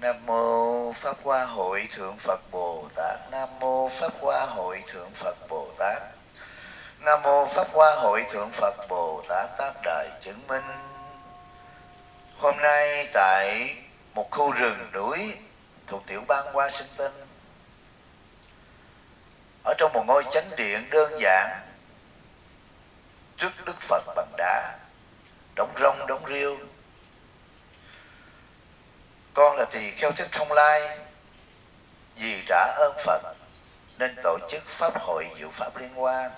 Nam mô Pháp Hoa Hội Thượng Phật Bồ Tát. Nam mô Pháp Hoa Hội Thượng Phật Bồ Tát. Nam mô Pháp Hoa Hội Thượng Phật Bồ Tát Tác Đại Chứng Minh. Hôm nay tại một khu rừng núi thuộc tiểu bang Washington, ở trong một ngôi chánh điện đơn giản trước Đức Phật bằng đá, đóng rông đóng rêu. Con là tỳ kheo Thích Thông Lai, vì trả ơn Phật nên tổ chức Pháp hội Diệu Pháp Liên Hoa.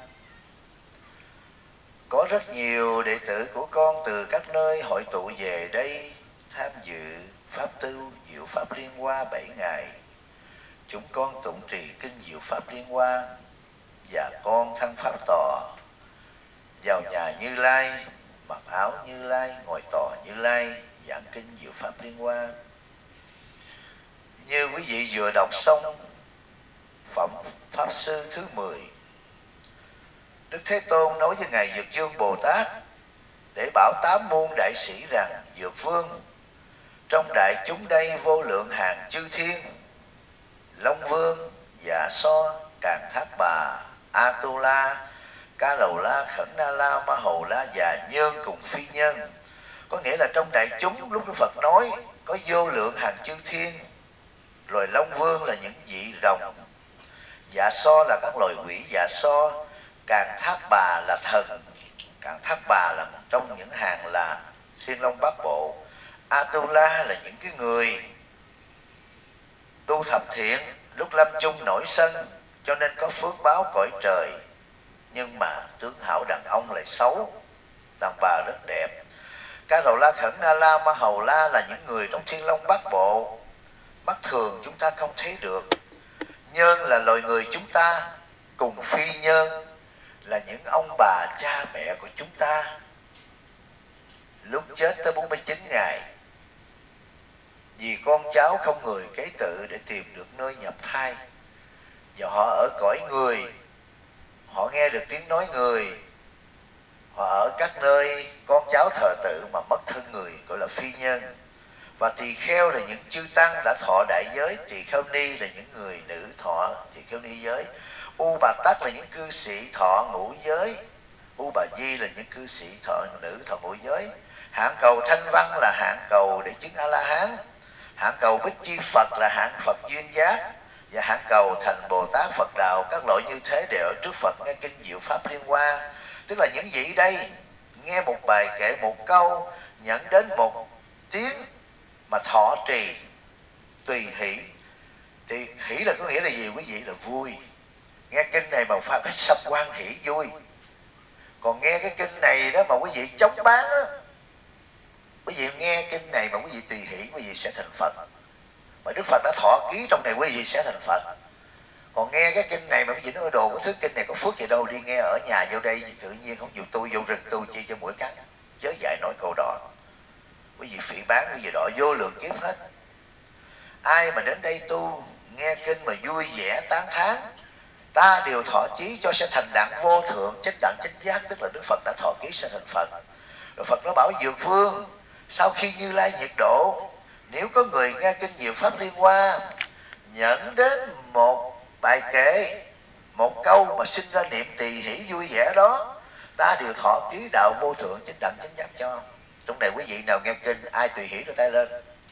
Có rất nhiều đệ tử của con từ các nơi hội tụ về đây tham dự Pháp tu Diệu Pháp Liên Hoa 7 ngày. Chúng con tụng trì kinh Diệu Pháp Liên Hoa và con thăng Pháp tòa, vào nhà Như Lai, mặc áo Như Lai, ngồi tòa Như Lai, giảng kinh Diệu Pháp Liên Hoa. Như quý vị vừa đọc xong phẩm Pháp Sư thứ 10, Đức Thế Tôn nói với Ngài Dược Vương Bồ Tát để bảo 8 môn đại sĩ rằng: Dược Vương, trong đại chúng đây vô lượng hàng chư thiên, Long Vương, Dạ So, Càn Thác Bà, A-tu-la, Ca Lầu La, Khẩn Na La, Ma Hầu La và Nhân cùng phi nhân. Có nghĩa là trong đại chúng lúc Đức Phật nói có vô lượng hàng chư thiên, loài Long Vương là những vị rồng, Dạ So là các loài quỷ Dạ So, Càn Thác Bà là thần, Càn Thác Bà là một trong những hàng là Thiên Long Bát Bộ, A-tu-la là những cái người tu thập thiện, lúc lâm chung nổi sân cho nên có phước báo cõi trời, nhưng mà tướng hảo đàn ông lại xấu, đàn bà rất đẹp. Ca Lầu La, Khẩn Na La, Ma Hầu La là những người trong Thiên Long Bát Bộ, mắt thường chúng ta không thấy được. Nhân là loài người chúng ta, cùng phi nhân là những ông bà cha mẹ của chúng ta. Lúc chết tới 49 ngày, vì con cháu không người kế tự để tìm được nơi nhập thai, và họ ở cõi người, họ nghe được tiếng nói người, họ ở các nơi con cháu thờ tự mà mất thân người, gọi là phi nhân. Và tỳ kheo là những chư tăng đã thọ đại giới, tỳ kheo ni là những người nữ thọ tỳ kheo ni giới, U Bà Tắc là những cư sĩ thọ ngũ giới, U Bà Di là những cư sĩ thọ nữ thọ ngũ giới. Hạng cầu Thanh Văn là hạng cầu để chứng A-la-hán, hạng cầu Bích Chi Phật là hạng Phật duyên giác, và hạng cầu thành Bồ Tát Phật đạo. Các loại như thế đều ở trước Phật nghe kinh Diệu Pháp Liên Hoa. Tức là những vị đây nghe một bài kệ một câu, nhận đến một tiếng mà thọ trì tùy hỷ. Thì hỷ là có nghĩa là gì quý vị? Là vui. Nghe kinh này mà phải sắp quan hỷ vui. Còn nghe cái kinh này đó mà quý vị chống bán đó, quý vị nghe kinh này mà quý vị tùy hỷ, quý vị sẽ thành Phật. Mà Đức Phật đã thọ ký trong này, quý vị sẽ thành Phật. Còn nghe cái kinh này mà quý vị nói đồ cái thứ kinh này có phước gì đâu, đi nghe ở nhà vô đây tự nhiên không chịu tu, vô rừng tu chi cho mũi cắn, chớ dạy nói câu đó. Quý vị phỉ bán, quý vị đọ vô lượng kiếp hết. Ai mà đến đây tu nghe kinh mà vui vẻ tán thán, ta đều thọ chí cho sẽ thành đặng vô thượng, chánh đặng chánh giác. Tức là Đức Phật đã thọ ký sẽ thành Phật. Rồi Phật nó bảo Dược Vương, sau khi Như Lai nhiệt độ, nếu có người nghe kinh Diệu Pháp Liên Hoa, nhận đến một bài kệ, một câu mà sinh ra niệm tỳ hỷ vui vẻ đó, ta đều thọ ký đạo vô thượng, chánh đặng chánh giác cho. Trong này quý vị nào nghe kinh, ai tùy hỷ đưa tay lên,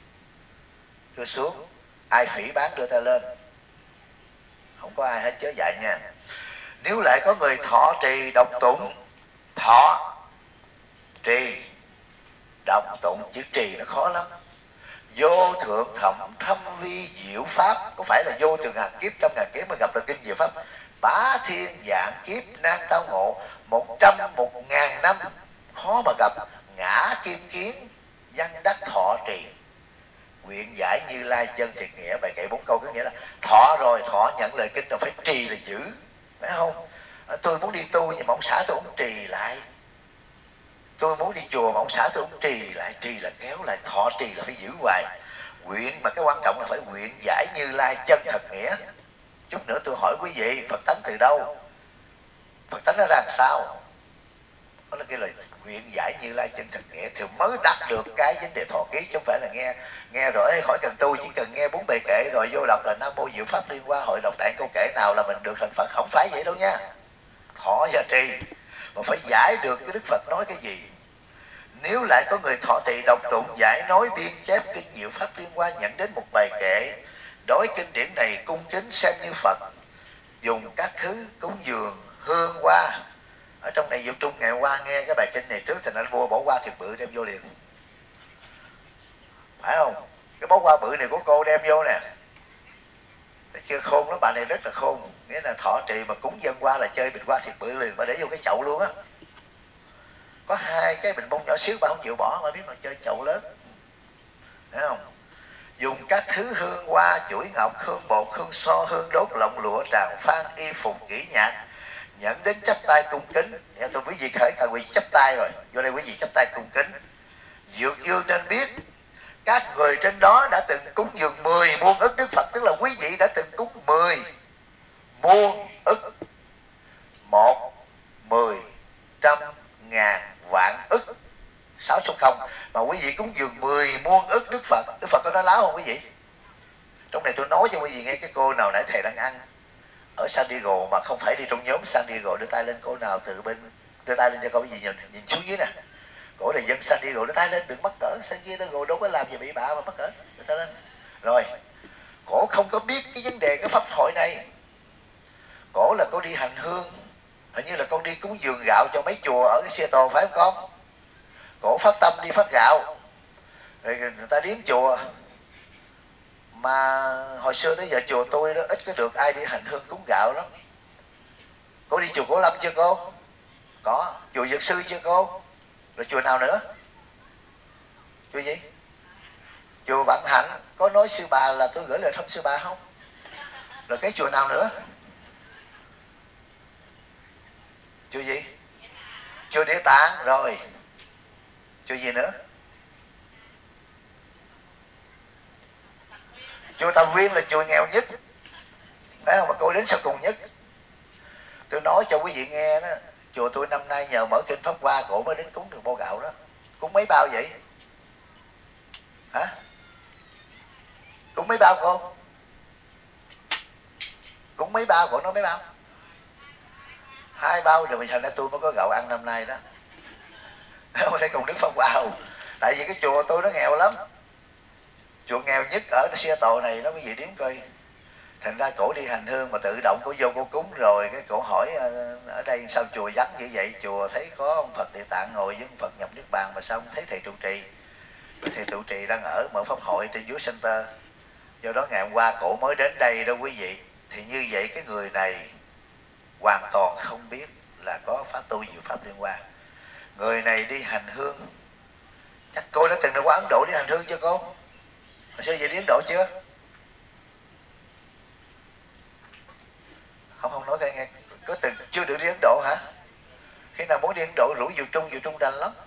đưa xuống. Ai phỉ bán đưa tay lên. Không có ai hết, chớ dạy nha. Nếu lại có người thọ trì đọc tụng, thọ trì đọc tụng, chữ trì nó khó lắm. Vô thượng thẩm thâm vi diệu pháp, có phải là vô thượng ngàn kiếp, trăm ngàn kiếp mới gặp được kinh diệu pháp. Bá thiên vạn kiếp nan tao ngộ, 100.000 năm khó mà gặp. Ngã kim kiến văn đắc thọ trì, nguyện giải Như Lai chân thiệt nghĩa. Bài kệ 4 câu có nghĩa là thọ rồi, thọ nhận lời kinh rồi phải trì là giữ, phải không? Tôi muốn đi tu nhưng mà ông xã tôi không trì lại. Tôi muốn đi chùa mà ông xã tôi không trì lại. Trì là kéo lại, thọ trì là phải giữ hoài. Nguyện mà cái quan trọng là phải nguyện giải Như Lai chân thật nghĩa. Chút nữa tôi hỏi quý vị, Phật tánh từ đâu? Phật tánh nó ra làm sao? Đó là cái lời nguyện giải Như Lai chân thật nghĩa thì mới đắc được cái vấn đề thọ ký, chứ không phải là nghe rồi hỏi cần tu, chỉ cần nghe 4 bài kệ rồi vô đọc là Nam Mô Diệu Pháp Liên Hoa Hội đọc đại câu kệ nào là mình được thành Phật, không phải vậy đâu nha. Thọ và trì mà phải giải được cái Đức Phật nói cái gì. Nếu lại có người thọ trì đọc tụng giải nói biên chép kinh Diệu Pháp Liên Hoa nhận đến một bài kệ, đối kinh điển này cung kính xem như Phật, dùng các thứ cúng dường hương hoa. Ở trong này Diệu Trung ngày qua nghe cái bài kinh này trước thì anh vua bỏ hoa thiệt bự đem vô liền, phải không? Cái bó hoa bự này của cô đem vô nè, thấy chưa, khôn lắm, bà này rất là khôn. Nghĩa là thọ trì mà cúng dân hoa là chơi bình hoa thiệt bự liền, mà để vô cái chậu luôn á. Có 2 cái bình bông nhỏ xíu bà không chịu bỏ, mà biết mà chơi chậu lớn, thấy không? Dùng các thứ hương hoa, chuỗi ngọc, hương bột, hương so, hương đốt, lọng lụa, tràng phan, y phục, kỹ nhạc, nhận đến chắp tay cung kính. Tôi quý vị khởi cần quý vị chắp tay rồi, vô đây quý vị chắp tay cung kính. Dược Dương nên biết các người trên đó đã từng cúng dường 10 muôn ức Đức Phật, tức là quý vị đã từng cúng 10 muôn ức, 1, 10, trăm, ngàn, vạn ức, 6 số không, mà quý vị cúng dường 10 muôn ức Đức Phật. Đức Phật có nói láo không quý vị? Trong này tôi nói cho quý vị nghe, cái cô nào nãy thầy đang ăn ở San Diego mà không phải đi trong nhóm San Diego, đưa tay lên. Cô nào từ bên đưa tay lên cho cô, quý vị nhìn xuống dưới nè. Cổ là dân San Diego, đưa tay lên, đừng mắc cỡ. San Diego đâu có làm gì bị bạ mà mắc cỡ, đưa tay lên. Rồi cổ không có biết cái vấn đề cái pháp hội này. Cổ là cô đi hành hương, hình như là con đi cúng dường gạo cho mấy chùa ở cái Seattle phải không con? Cổ phát tâm đi phát gạo, rồi người ta điếm chùa. Mà hồi xưa tới giờ chùa tôi đó ít có được ai đi hành hương cúng gạo lắm. Cô đi chùa Cổ Lâm chưa cô? Có. Chùa Dược Sư chưa cô? Rồi chùa nào nữa? Chùa gì? Chùa Vạn Hạnh. Có nói sư bà là tôi gửi lời thăm sư bà không? Rồi cái chùa nào nữa? Chùa gì? Chùa Địa Tạng. Rồi chùa gì nữa? Chùa Tam Viên là chùa nghèo nhất, phải không? Mà cô đến sau cùng nhất. Tôi nói cho quý vị nghe đó, chùa tôi năm nay nhờ mở kinh Pháp Hoa, cổ mới đến cúng được bao gạo đó. Cúng mấy bao vậy? Hả? Cúng mấy bao cô? Cúng mấy bao? Cổ nói mấy bao? 2 bao rồi, thành ra tôi mới có gạo ăn năm nay đó. Không thấy cùng Đức Pháp Hoa không? Tại vì cái chùa tôi nó nghèo lắm, chùa nghèo nhất ở Seattle này đó quý vị điếm coi. Thành ra cổ đi hành hương mà tự động cổ vô cổ cúng, rồi cái cổ hỏi ở đây sao chùa vắng như vậy, chùa thấy có ông Phật Địa Tạng ngồi với ông Phật nhập Niết Bàn mà sao không thấy thầy trụ trì? Thầy trụ trì đang ở mở pháp hội trên View Center, do đó ngày hôm qua cổ mới đến đây đó quý vị. Thì như vậy cái người này hoàn toàn không biết là có pháp tu Diệu Pháp Liên Hoa. Người này đi hành hương, chắc cô đã từng đi qua Ấn Độ đi hành hương chưa cô? Hồi xưa về đi Ấn Độ chưa? Không nói nghe, có từng chưa được đi Ấn Độ hả? Khi nào muốn đi Ấn Độ rủ Diệu Trung rành lắm.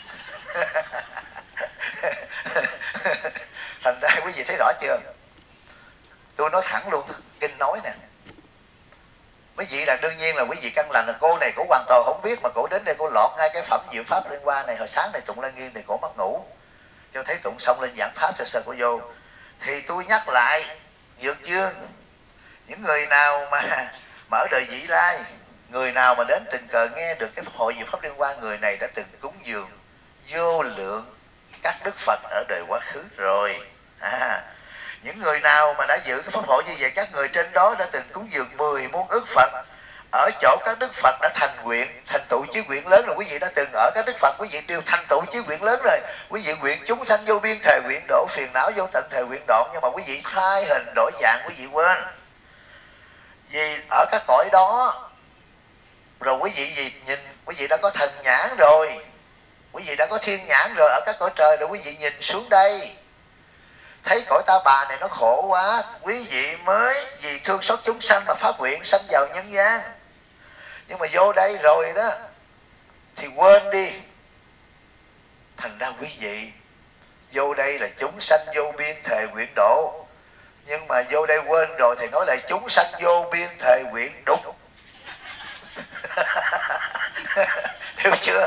Thành ra quý vị thấy rõ chưa? Tôi nói thẳng luôn, kinh nói nè. Quý vị là đương nhiên là quý vị căn lành, là cô này cổ hoàn toàn không biết, mà cổ đến đây cô lọt ngay cái phẩm Diệu Pháp Liên Hoa này. Hồi sáng này tụng Lăng Nghiêm thì cổ mất ngủ, cho thấy tụng xong lên giảng pháp sơ cổ vô. Thì tôi nhắc lại Dược Dương, những người nào mà ở đời vị lai, người nào mà đến tình cờ nghe được cái pháp hội Diệu Pháp Liên Hoa, người này đã từng cúng dường vô lượng các Đức Phật ở đời quá khứ rồi. Những người nào mà đã dự cái pháp hội như vậy, các người trên đó đã từng cúng dường 10 muôn ức Phật ở chỗ các Đức Phật đã thành nguyện, thành tựu chí nguyện lớn rồi. Quý vị đã từng ở các Đức Phật, quý vị đều thành tựu chí nguyện lớn rồi. Quý vị nguyện chúng sanh vô biên thề nguyện độ, phiền não vô tận thề nguyện đoạn, nhưng mà quý vị thay hình đổi dạng, quý vị quên. Vì ở các cõi đó rồi quý vị gì nhìn, quý vị đã có thần nhãn rồi, quý vị đã có thiên nhãn rồi, ở các cõi trời rồi quý vị nhìn xuống đây thấy cõi ta bà này nó khổ quá, quý vị mới vì thương xót chúng sanh mà phát nguyện sanh vào nhân gian. Nhưng mà vô đây rồi đó thì quên đi. Thành ra quý vị vô đây là chúng sanh vô biên thề nguyện độ, nhưng mà vô đây quên rồi thì nói lại chúng sanh vô biên thề nguyện đục. Hiểu chưa?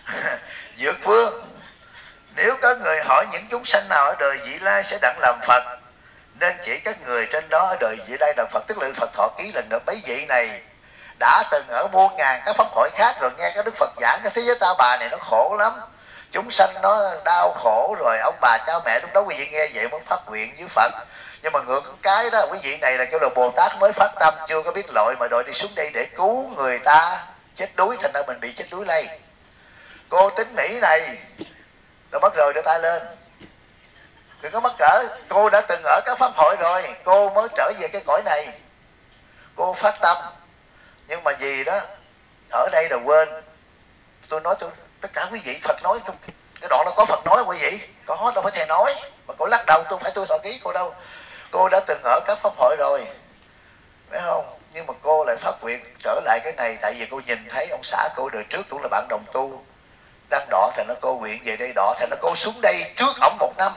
Dược Vương, nếu có người hỏi những chúng sanh nào ở đời vị lai sẽ đặng làm Phật, nên chỉ các người trên đó ở đời vị lai làm Phật. Tức là Phật thọ ký lần nữa mấy vị này đã từng ở muôn ngàn các pháp hội khác rồi nghe các Đức Phật giảng cái thế giới ta bà này nó khổ lắm, chúng sanh nó đau khổ, rồi ông bà cha mẹ lúc đó quý vị nghe vậy mới phát nguyện với Phật. Nhưng mà ngược cái đó, quý vị này là kêu là Bồ Tát mới phát tâm, chưa có biết lỗi mà đòi đi xuống đây để cứu người ta chết đuối, thành ra mình bị chết đuối lây. Cô Tín Mỹ này rồi mất rồi, đưa tay lên, đừng có mắc cỡ. Cô đã từng ở các pháp hội rồi, cô mới trở về cái cõi này, cô phát tâm. Nhưng mà gì đó ở đây là quên. Tôi nói tất cả quý vị, Phật nói trong cái đoạn đó có Phật nói quý vị, có đâu phải thầy nói. Mà cô lắc đầu, tôi không phải tôi thọ ký cô đâu. Cô đã từng ở các pháp hội rồi, phải không? Nhưng mà cô lại phát nguyện trở lại cái này, tại vì cô nhìn thấy ông xã cô đời trước cũng là bạn đồng tu đang đọ, thành nó cô nguyện về đây đọ, thành nó cô xuống đây trước ổng 1 năm.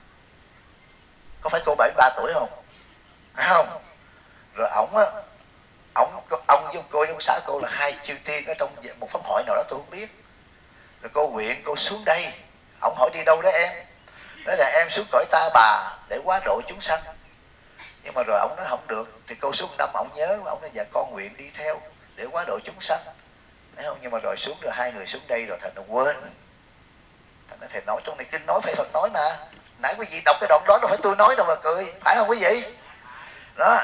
Có phải cô 73 tuổi không? Phải không? Rồi ổng á, ông với cô với ông xã cô là hai chư tiên ở trong một pháp hội nào đó tôi không biết. Rồi cô nguyện cô xuống đây, ổng hỏi đi đâu đó em, nói là em xuống cõi ta bà để quá độ chúng sanh. Nhưng mà rồi ổng nói không được, thì cô xuống 1 năm ổng nhớ, ổng nói dạ con nguyện đi theo để quá độ chúng sanh, thấy không? Nhưng mà rồi xuống, rồi hai người xuống đây rồi thành nó quên. Thành ra thầy nói trong này kinh nói, phải Phật nói mà. Nãy quý vị đọc cái đoạn đó đâu phải tôi nói đâu mà cười, phải không quý vị? Đó.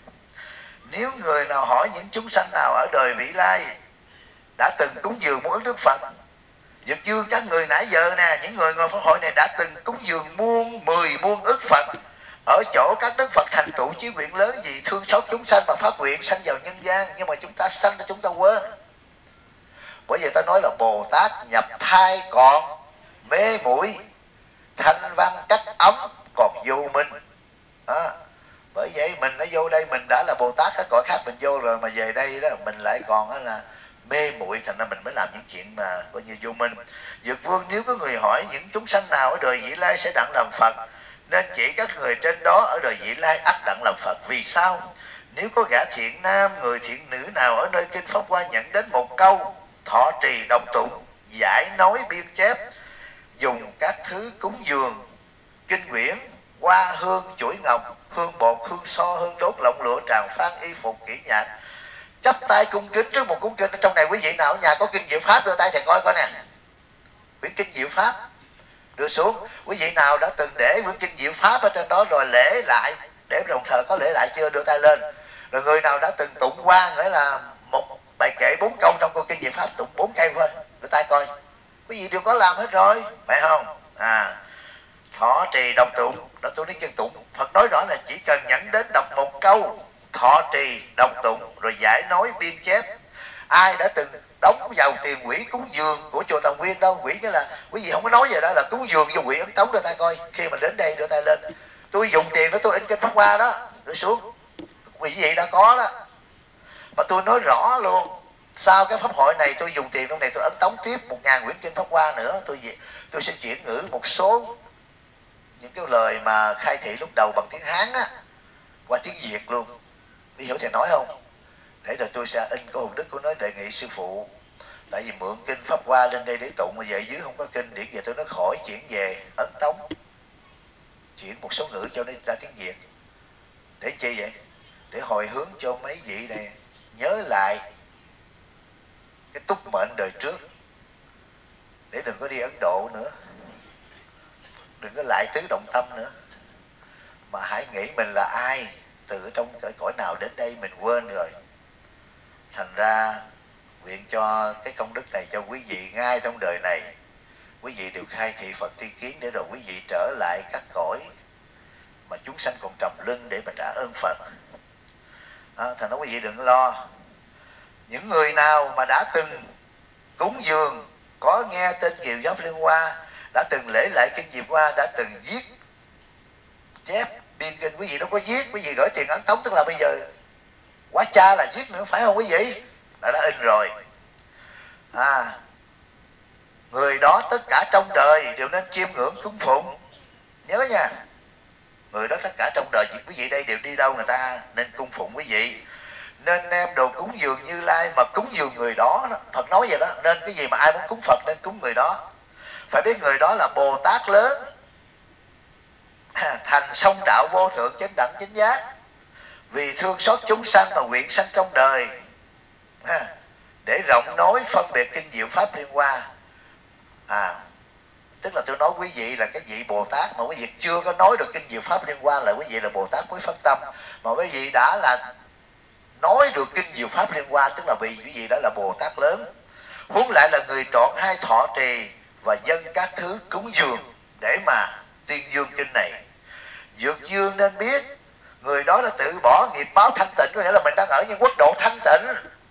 Nếu người nào hỏi những chúng sanh nào ở đời vị lai đã từng cúng dường muôn ức Đức Phật, Dược Dương các người nãy giờ nè, những người ngồi pháp hội này đã từng cúng dường 10 muôn ức Phật ở chỗ các Đức Phật thành tựu chí nguyện lớn gì thương xót chúng sanh mà phát nguyện sanh vào nhân gian. Nhưng mà chúng ta sanh ra chúng ta quên. Bởi vậy ta nói là Bồ Tát nhập thai còn mê muội, thanh văn cách ấm còn vô minh. Đó. Bởi vậy mình đã vô đây, mình đã là Bồ Tát, các cõi khác mình vô rồi, mà về đây đó mình lại còn đó là mê muội, thành ra mình mới làm những chuyện mà coi như vô minh. Dược Vương, nếu có người hỏi những chúng sanh nào ở đời vị lai sẽ đặng làm Phật, nên chỉ các người trên đó ở đời vị lai ắt đặng làm Phật. Vì sao? Nếu có gã thiện nam, người thiện nữ nào ở nơi kinh Pháp Hoa nhận đến một câu thọ trì đọc tụng, giải nói biên chép, dùng các thứ cúng dường, kinh quyển, hoa hương, chuỗi ngọc, hương bột, hương so, hương đốt, lọng lụa, tràng phan, y phục, kỹ nhạc, chắp tay cung kính trước một cuốn kinh. Ở trong này quý vị nào ở nhà có kinh Diệu Pháp đưa tay thầy coi coi nè. Quyển kinh Diệu Pháp đưa xuống. Quý vị nào đã từng để quyển kinh Diệu Pháp ở trên đó rồi lễ lại, để đồng thờ có lễ lại chưa, đưa tay lên. Rồi người nào đã từng tụng qua, nghĩa là một bài kệ 4 câu trong câu kinh Diệu Pháp, tụng 4 cây thôi, đưa tay coi. Quý vị đều có làm hết rồi, phải không? Thọ trì đọc tụng, đó tôi nói chân tụng. Phật nói rõ là chỉ cần nhẫn đến đọc một câu, thọ trì đọc tụng, rồi giải nói biên chép. Ai đã từng đóng vào tiền quỹ cúng dường của chùa Tòng Nguyên đâu? Quỹ cái là quý vị không có nói về đó là cúng dường vô quỹ ấn tống, đưa tay coi. Khi mà đến đây đưa tay lên, tôi dùng tiền đó tôi in kinh Pháp Hoa đó, đưa xuống. Quý vị đã có đó. Mà tôi nói rõ luôn, sau cái pháp hội này tôi dùng tiền trong này tôi ấn tống tiếp 1000 quyển kinh Pháp Hoa nữa. Tôi sẽ chuyển ngữ một số những cái lời mà khai thị lúc đầu bằng tiếng Hán á qua tiếng Việt luôn. Biết hiểu thầy nói không? Để rồi tôi sẽ in có Hùng Đức của nó, đề nghị sư phụ, tại vì mượn kinh Pháp Hoa lên đây để tụng, mà về dưới không có kinh điển về, tôi nói khỏi chuyển về ấn tống, chuyển một số ngữ cho nó ra tiếng Việt. Để chi vậy? Để hồi hướng cho mấy vị này nhớ lại cái túc mệnh đời trước, để đừng có đi Ấn Độ nữa, đừng có lại tứ động tâm nữa, mà hãy nghĩ mình là ai, từ trong cõi nào đến đây mình quên rồi. Thành ra nguyện cho cái công đức này cho quý vị ngay trong đời này, quý vị đều khai thị Phật tri kiến, để rồi quý vị trở lại các cõi mà chúng sanh còn trầm lưng để mà trả ơn Phật. Thành ra quý vị đừng lo. Những người nào mà đã từng cúng dường, có nghe tên Kiều Giáo Liên Hoa, đã từng lễ lại kinh Diệp Hoa, đã từng viết chép biên kinh, quý vị đâu có viết, quý vị gửi tiền ấn tống, tức là bây giờ quá cha là viết nữa, phải không quý vị? Đã in rồi. Người đó tất cả trong đời đều nên chiêm ngưỡng cúng phụng. Nhớ nha, người đó tất cả trong đời quý vị đây đều đi đâu người ta nên cung phụng quý vị. nên đem đồ cúng dường Như Lai mà cúng dường người đó. Phật nói vậy đó, nên cái gì mà ai muốn cúng Phật nên cúng người đó. Phải biết người đó là Bồ Tát lớn, thành song đạo vô thượng chánh đẳng chánh giác, vì thương xót chúng sanh mà nguyện sanh trong đời, để rộng nói phân biệt kinh diệu pháp liên hoa. Tức là tôi nói quý vị là cái vị Bồ Tát mà quý vị chưa có nói được kinh diệu pháp liên quan là quý vị là Bồ Tát mới phát tâm, mà quý vị đã là nói được kinh diệu pháp liên quan, tức là vì quý vị đã là Bồ Tát lớn. Huống lại là người trọn hai thọ trì và dâng các thứ cúng dường để mà tuyên dương kinh này. Dược dương nên biết người đó đã tự bỏ nghiệp báo thanh tịnh, có nghĩa là mình đang ở những quốc độ thanh tịnh.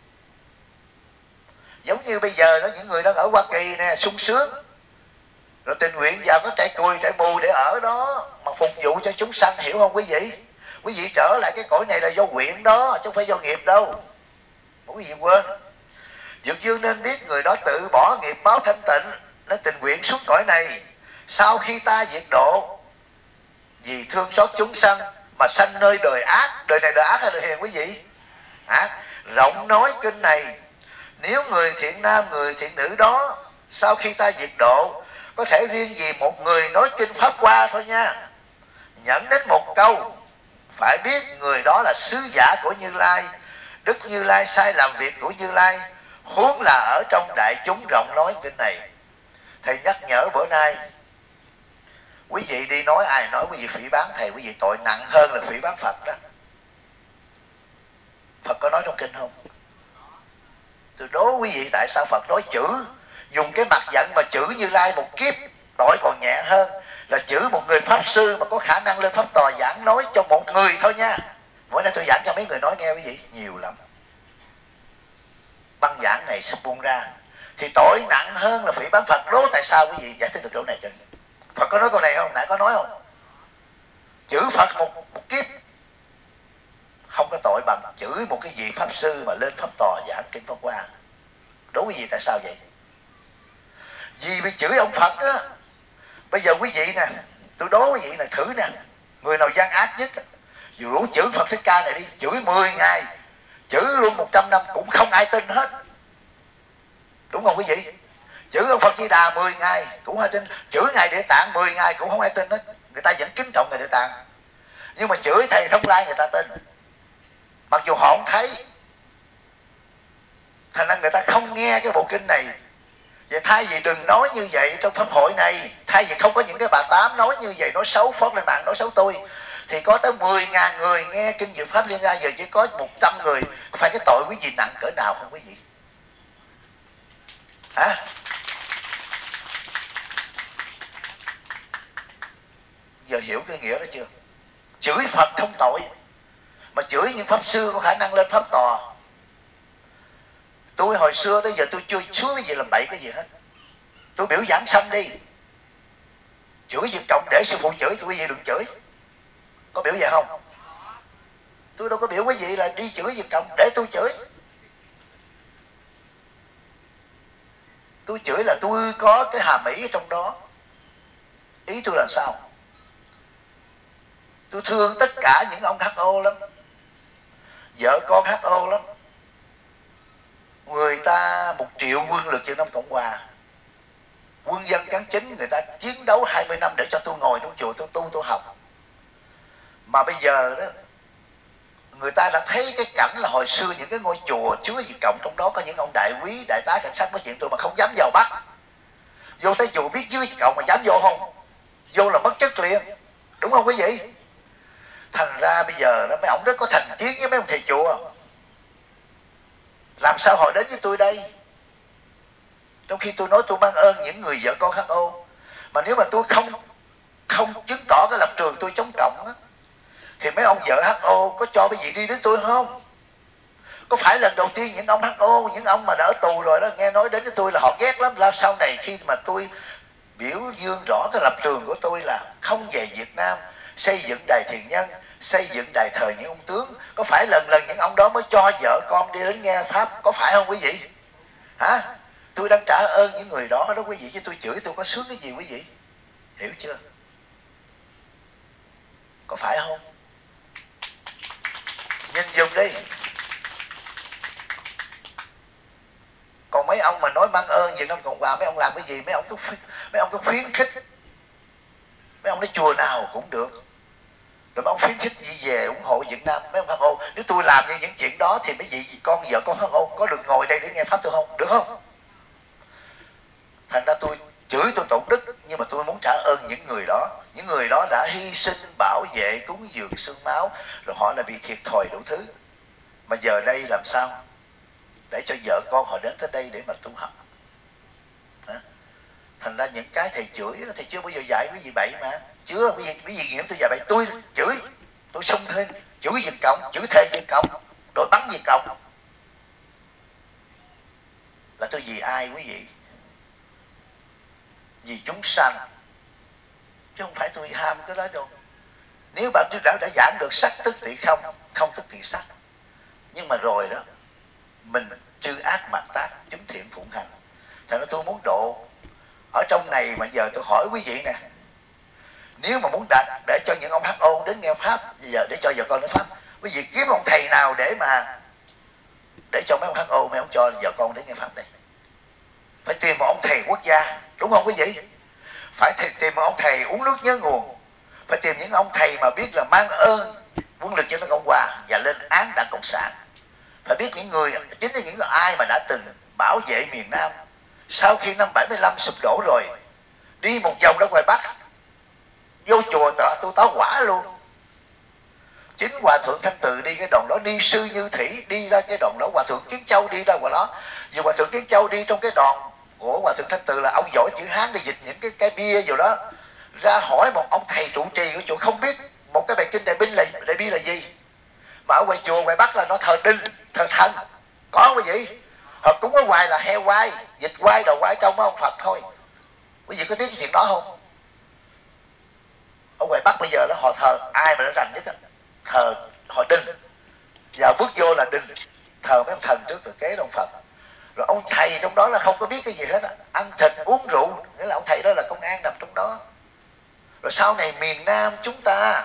Giống như bây giờ đó, những người đang ở Hoa Kỳ nè, sung sướng, rồi tình nguyện vào có trại cùi trại mù để ở đó mà phục vụ cho chúng sanh, hiểu không quý vị? Quý vị trở lại cái cõi này là do nguyện đó, chứ không phải do nghiệp đâu, quý vị quên. Dược dương nên biết người đó tự bỏ nghiệp báo thanh tịnh, nó tình nguyện xuống cõi này. Sau khi ta diệt độ, vì thương xót chúng sanh mà sanh nơi đời ác. Đời này đời ác hay đời hiền quý vị? Ác. Rộng nói kinh này, nếu người thiện nam người thiện nữ đó sau khi ta diệt độ, có thể riêng vì một người nói kinh pháp qua thôi nha, nhẫn đến một câu, phải biết người đó là sứ giả của Như Lai. Đức Như Lai sai làm việc của Như Lai, huống là ở trong đại chúng rộng nói kinh này. Thầy nhắc nhở bữa nay, quý vị đi nói ai nói quý vị phỉ báng thầy, quý vị tội nặng hơn là phỉ báng Phật đó. Phật có nói trong kinh không? Tôi đố quý vị tại sao Phật nói chữ, dùng cái mặt giận mà chữ Như Lai một kiếp, tội còn nhẹ hơn là chữ một người pháp sư mà có khả năng lên pháp tòa giảng nói cho một người thôi nha. Bữa nay tôi giảng cho mấy người nói nghe quý vị, nhiều lắm. Băng giảng này sắp buông ra thì tội nặng hơn là phỉ báng Phật. Đố tại sao quý vị giải thích được chỗ này cho Phật có nói câu này không? Nãy có nói không? Chữ Phật một kiếp không có tội bằng chửi một cái vị pháp sư mà lên pháp tòa giảng kinh Pháp Hoa. Đố quý vị tại sao vậy? Vì bị chửi ông Phật á. Bây giờ quý vị nè, tôi đố quý vị là thử nè, người nào gian ác nhất, dù đủ chửi Phật Thích Ca này đi, chửi 10 ngày, chửi luôn 100 năm cũng không ai tin hết. Đúng không quý vị? Chửi ông Phật Di Đà 10 ngày cũng không ai tin, chửi Ngài Địa Tạng 10 ngày cũng không ai tin hết. Người ta vẫn kính trọng Ngài Địa Tạng, nhưng mà chửi thầy Thông Lai người ta tin, mặc dù họ không thấy. Thành ra người ta không nghe cái bộ kinh này. Vậy thay vì đừng nói như vậy trong pháp hội này, thay vì không có những cái bà tám nói như vậy, nói xấu phốt lên mạng, nói xấu tôi, thì có tới 10.000 người nghe kinh diệu pháp liên ra, giờ chỉ có 100 người. Phải cái tội quý vị nặng cỡ nào không quý vị? Hả? Giờ hiểu cái nghĩa đó chưa? Chửi Phật không tội, mà chửi những pháp sư có khả năng lên pháp tòa. Tôi hồi xưa tới giờ tôi chưa xúi cái gì làm bậy cái gì hết. Tôi biểu giảng sanh đi, chửi Việt Cộng để sư phụ chửi, tôi quý vị đừng chửi. Có biểu vậy không? Tôi đâu có biểu quý vị là đi chửi Việt Cộng để tôi chửi. Tôi chửi là tôi có cái hàm ý ở trong đó. Ý tôi là sao? Tôi thương tất cả những ông HO lắm, vợ con HO lắm. Người ta 1 triệu quân lực Việt Nam Cộng Hòa, quân dân cán chính, người ta chiến đấu 20 năm để cho tôi ngồi trong chùa tôi tu tôi học. Mà bây giờ đó, người ta đã thấy cái cảnh là hồi xưa những cái ngôi chùa chứa Việt Cộng, trong đó có những ông đại quý, đại tá cảnh sát nói chuyện tôi mà không dám vào bắt. Vô tới chùa biết chứa Việt Cộng mà dám vô không? Vô là mất chất liền. Đúng không quý vị? Thành ra bây giờ đó mấy ông rất có thành kiến với mấy ông thầy chùa. Làm sao họ đến với tôi đây? Trong khi tôi nói tôi mang ơn những người vợ con HO. Mà nếu mà tôi không chứng tỏ cái lập trường tôi chống cộng á, thì mấy ông vợ HO có cho cái gì đi đến tôi không? Có phải lần đầu tiên những ông HO, những ông mà đã ở tù rồi đó, nghe nói đến với tôi là họ ghét lắm. Là sau này khi mà tôi biểu dương rõ cái lập trường của tôi là không về Việt Nam, xây dựng đài thiền nhân, xây dựng đài thờ những ông tướng, có phải lần những ông đó mới cho vợ con đi đến nghe Pháp? Có phải không quý vị? Hả? Tôi đang trả ơn những người đó đó quý vị, chứ tôi chửi tôi có sướng cái gì quý vị? Hiểu chưa? Có phải không? Nhìn dùng đi. Còn mấy ông mà nói mang ơn Việt Nam Cộng Hòa, mấy ông làm cái gì? Mấy ông cứ khuyến khích, mấy ông nói chùa nào cũng được, rồi mấy ông khuyến khích gì về ủng hộ Việt Nam. Mấy ông Hắc Ô, nếu tôi làm như những chuyện đó thì mấy vị con vợ con Hắc Ô có được ngồi đây để nghe pháp tôi không? Được không? Thành ra tôi chửi, tôi tổn đức, nhưng mà tôi muốn trả ơn những người đó. Những người đó đã hy sinh, bảo vệ, cúng dường xương máu, rồi họ là bị thiệt thòi đủ thứ. Mà giờ đây làm sao để cho vợ con họ đến tới đây để mà tu học? Thành ra những cái thầy chửi đó, thầy chưa bao giờ dạy cái gì bậy mà. Chưa, cái gì nghiệm tôi dạy bậy. Tôi chửi, tôi xung hơn, chửi Việt Cộng, chửi thề Việt Cộng, rồi bắn Việt Cộng. Là tôi vì ai quý vị? Vì chúng sanh, chứ không phải tôi ham cái đó đâu. Nếu bạn đã giảng được sắc tức thì không, không tức thì sắc. Nhưng mà rồi đó, mình chư ác mạt tác, chúng thiện phụng hành. Thành ra tôi muốn độ ở trong này. Mà giờ tôi hỏi quý vị nè, nếu mà muốn đạt để cho những ông HO đến nghe pháp, giờ để cho vợ con đến pháp, quý vị kiếm ông thầy nào để cho mấy ông HO, mấy ông cho vợ con đến nghe pháp đây? Phải tìm một ông thầy quốc gia, đúng không quý vị? Phải tìm một ông thầy uống nước nhớ nguồn. Phải tìm những ông thầy mà biết là mang ơn quân lực cho nó Cộng Hòa và lên án Đảng Cộng sản. Phải biết những người, chính là những người ai mà đã từng bảo vệ miền Nam sau khi năm 75 sụp đổ rồi, đi một vòng ra ngoài Bắc, vô chùa tôi tá quả luôn. Chính Hòa Thượng Thanh Từ đi cái đoạn đó, đi Sư Như Thủy đi ra cái đoạn đó, Hòa Thượng Kiến Châu đi ra ngoài đó. Vì Hòa Thượng Kiến Châu đi trong cái đoạn của Hòa Thượng Thanh Từ là ông giỏi chữ Hán để dịch những cái bia vào đó. Ra hỏi một ông thầy trụ trì của chùa không biết một cái bài kinh Đại Bi là gì. Mà ở ngoài chùa ngoài Bắc là nó thờ đinh, thờ thần. Có không quý vị? Họ cúng ở ngoài là heo quay, vịt quay, đầu quay, trong ông Phật thôi. Quý vị có biết cái chuyện đó không? Ở ngoài Bắc bây giờ đó họ thờ ai mà nó rành nhất, thờ họ đinh. Giờ bước vô là đinh, thờ mấy ông thần trước rồi kế ông Phật. Rồi ông thầy trong đó là không có biết cái gì hết, ăn thịt uống rượu, nghĩa là ông thầy đó là công an nằm trong đó. Rồi sau này miền Nam chúng ta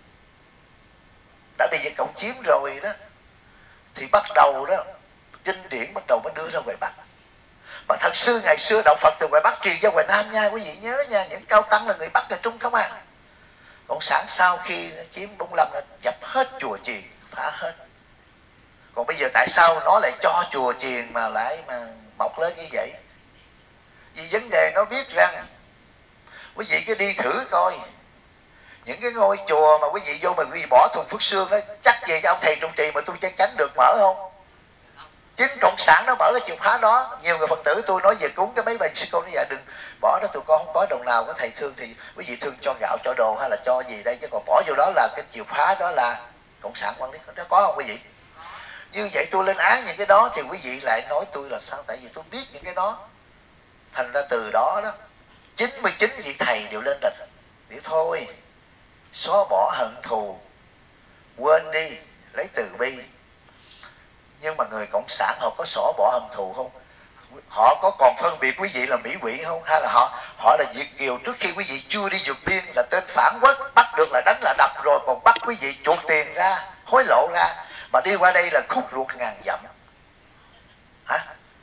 đã bị Việt Cộng chiếm rồi đó, thì bắt đầu đó kinh điển bắt đầu mới đưa ra ngoài Bắc. Mà thật sự ngày xưa đạo Phật từ ngoài Bắc truyền ra ngoài Nam nha, quý vị nhớ nha, những cao tăng là người Bắc, người Trung không à. Cộng sản sau khi chiếm 45 là dập hết chùa chiền, phá hết. Còn bây giờ tại sao nó lại cho chùa chiền mà lại mà mọc lên như vậy? Vì vấn đề nó biết rằng, quý vị cứ đi thử coi những cái ngôi chùa mà quý vị vô mà quý vị bỏ thùng Phước Sương đó, chắc gì cho ông thầy trụ trì mà tôi chân chánh được mở không? Chính cộng sản nó mở cái chìa khóa đó. Nhiều người Phật tử tôi nói về cúng cái mấy bà sư cô nói dạ đừng bỏ đó, tụi con không có đồng nào có thầy thương thì quý vị thương cho gạo cho đồ hay là cho gì đây, chứ còn bỏ vô đó là cái chìa khóa đó là cộng sản quản lý. Đó có không quý vị? Như vậy tôi lên án những cái đó thì quý vị lại nói tôi là sao? Tại vì tôi biết những cái đó. Thành ra từ đó đó 99 vị thầy đều lên địch để thôi xóa bỏ hận thù, quên đi, lấy từ bi. Nhưng mà người cộng sản họ có xóa bỏ hận thù không? Họ có còn phân biệt quý vị là Mỹ quỷ không? Hay là họ là Việt kiều trước khi quý vị chưa đi vượt biên là tên phản quốc, bắt được là đánh là đập, rồi còn bắt quý vị chuột tiền ra, hối lộ ra, mà đi qua đây là khúc ruột ngàn dặm. Hả?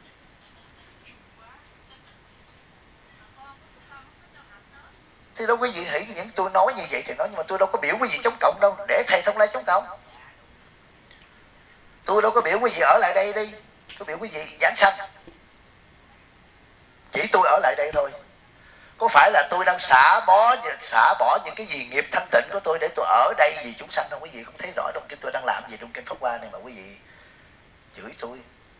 Thì đâu quý vị hỉ những tôi nói như vậy thì nói, nhưng mà tôi đâu có biểu quý vị chống cộng đâu, để thầy Thông Lai chống cộng. Tôi đâu có biểu quý vị ở lại đây đi, tôi biểu quý vị giảng sanh. Chỉ tôi ở lại đây thôi. Có phải là tôi đang xả bỏ những cái gì nghiệp thanh tịnh của tôi để tôi ở đây vì chúng sanh không? Quý vị không thấy rõ trong kinh tôi đang làm gì trong kinh Pháp Hoa này mà quý vị chửi tôi.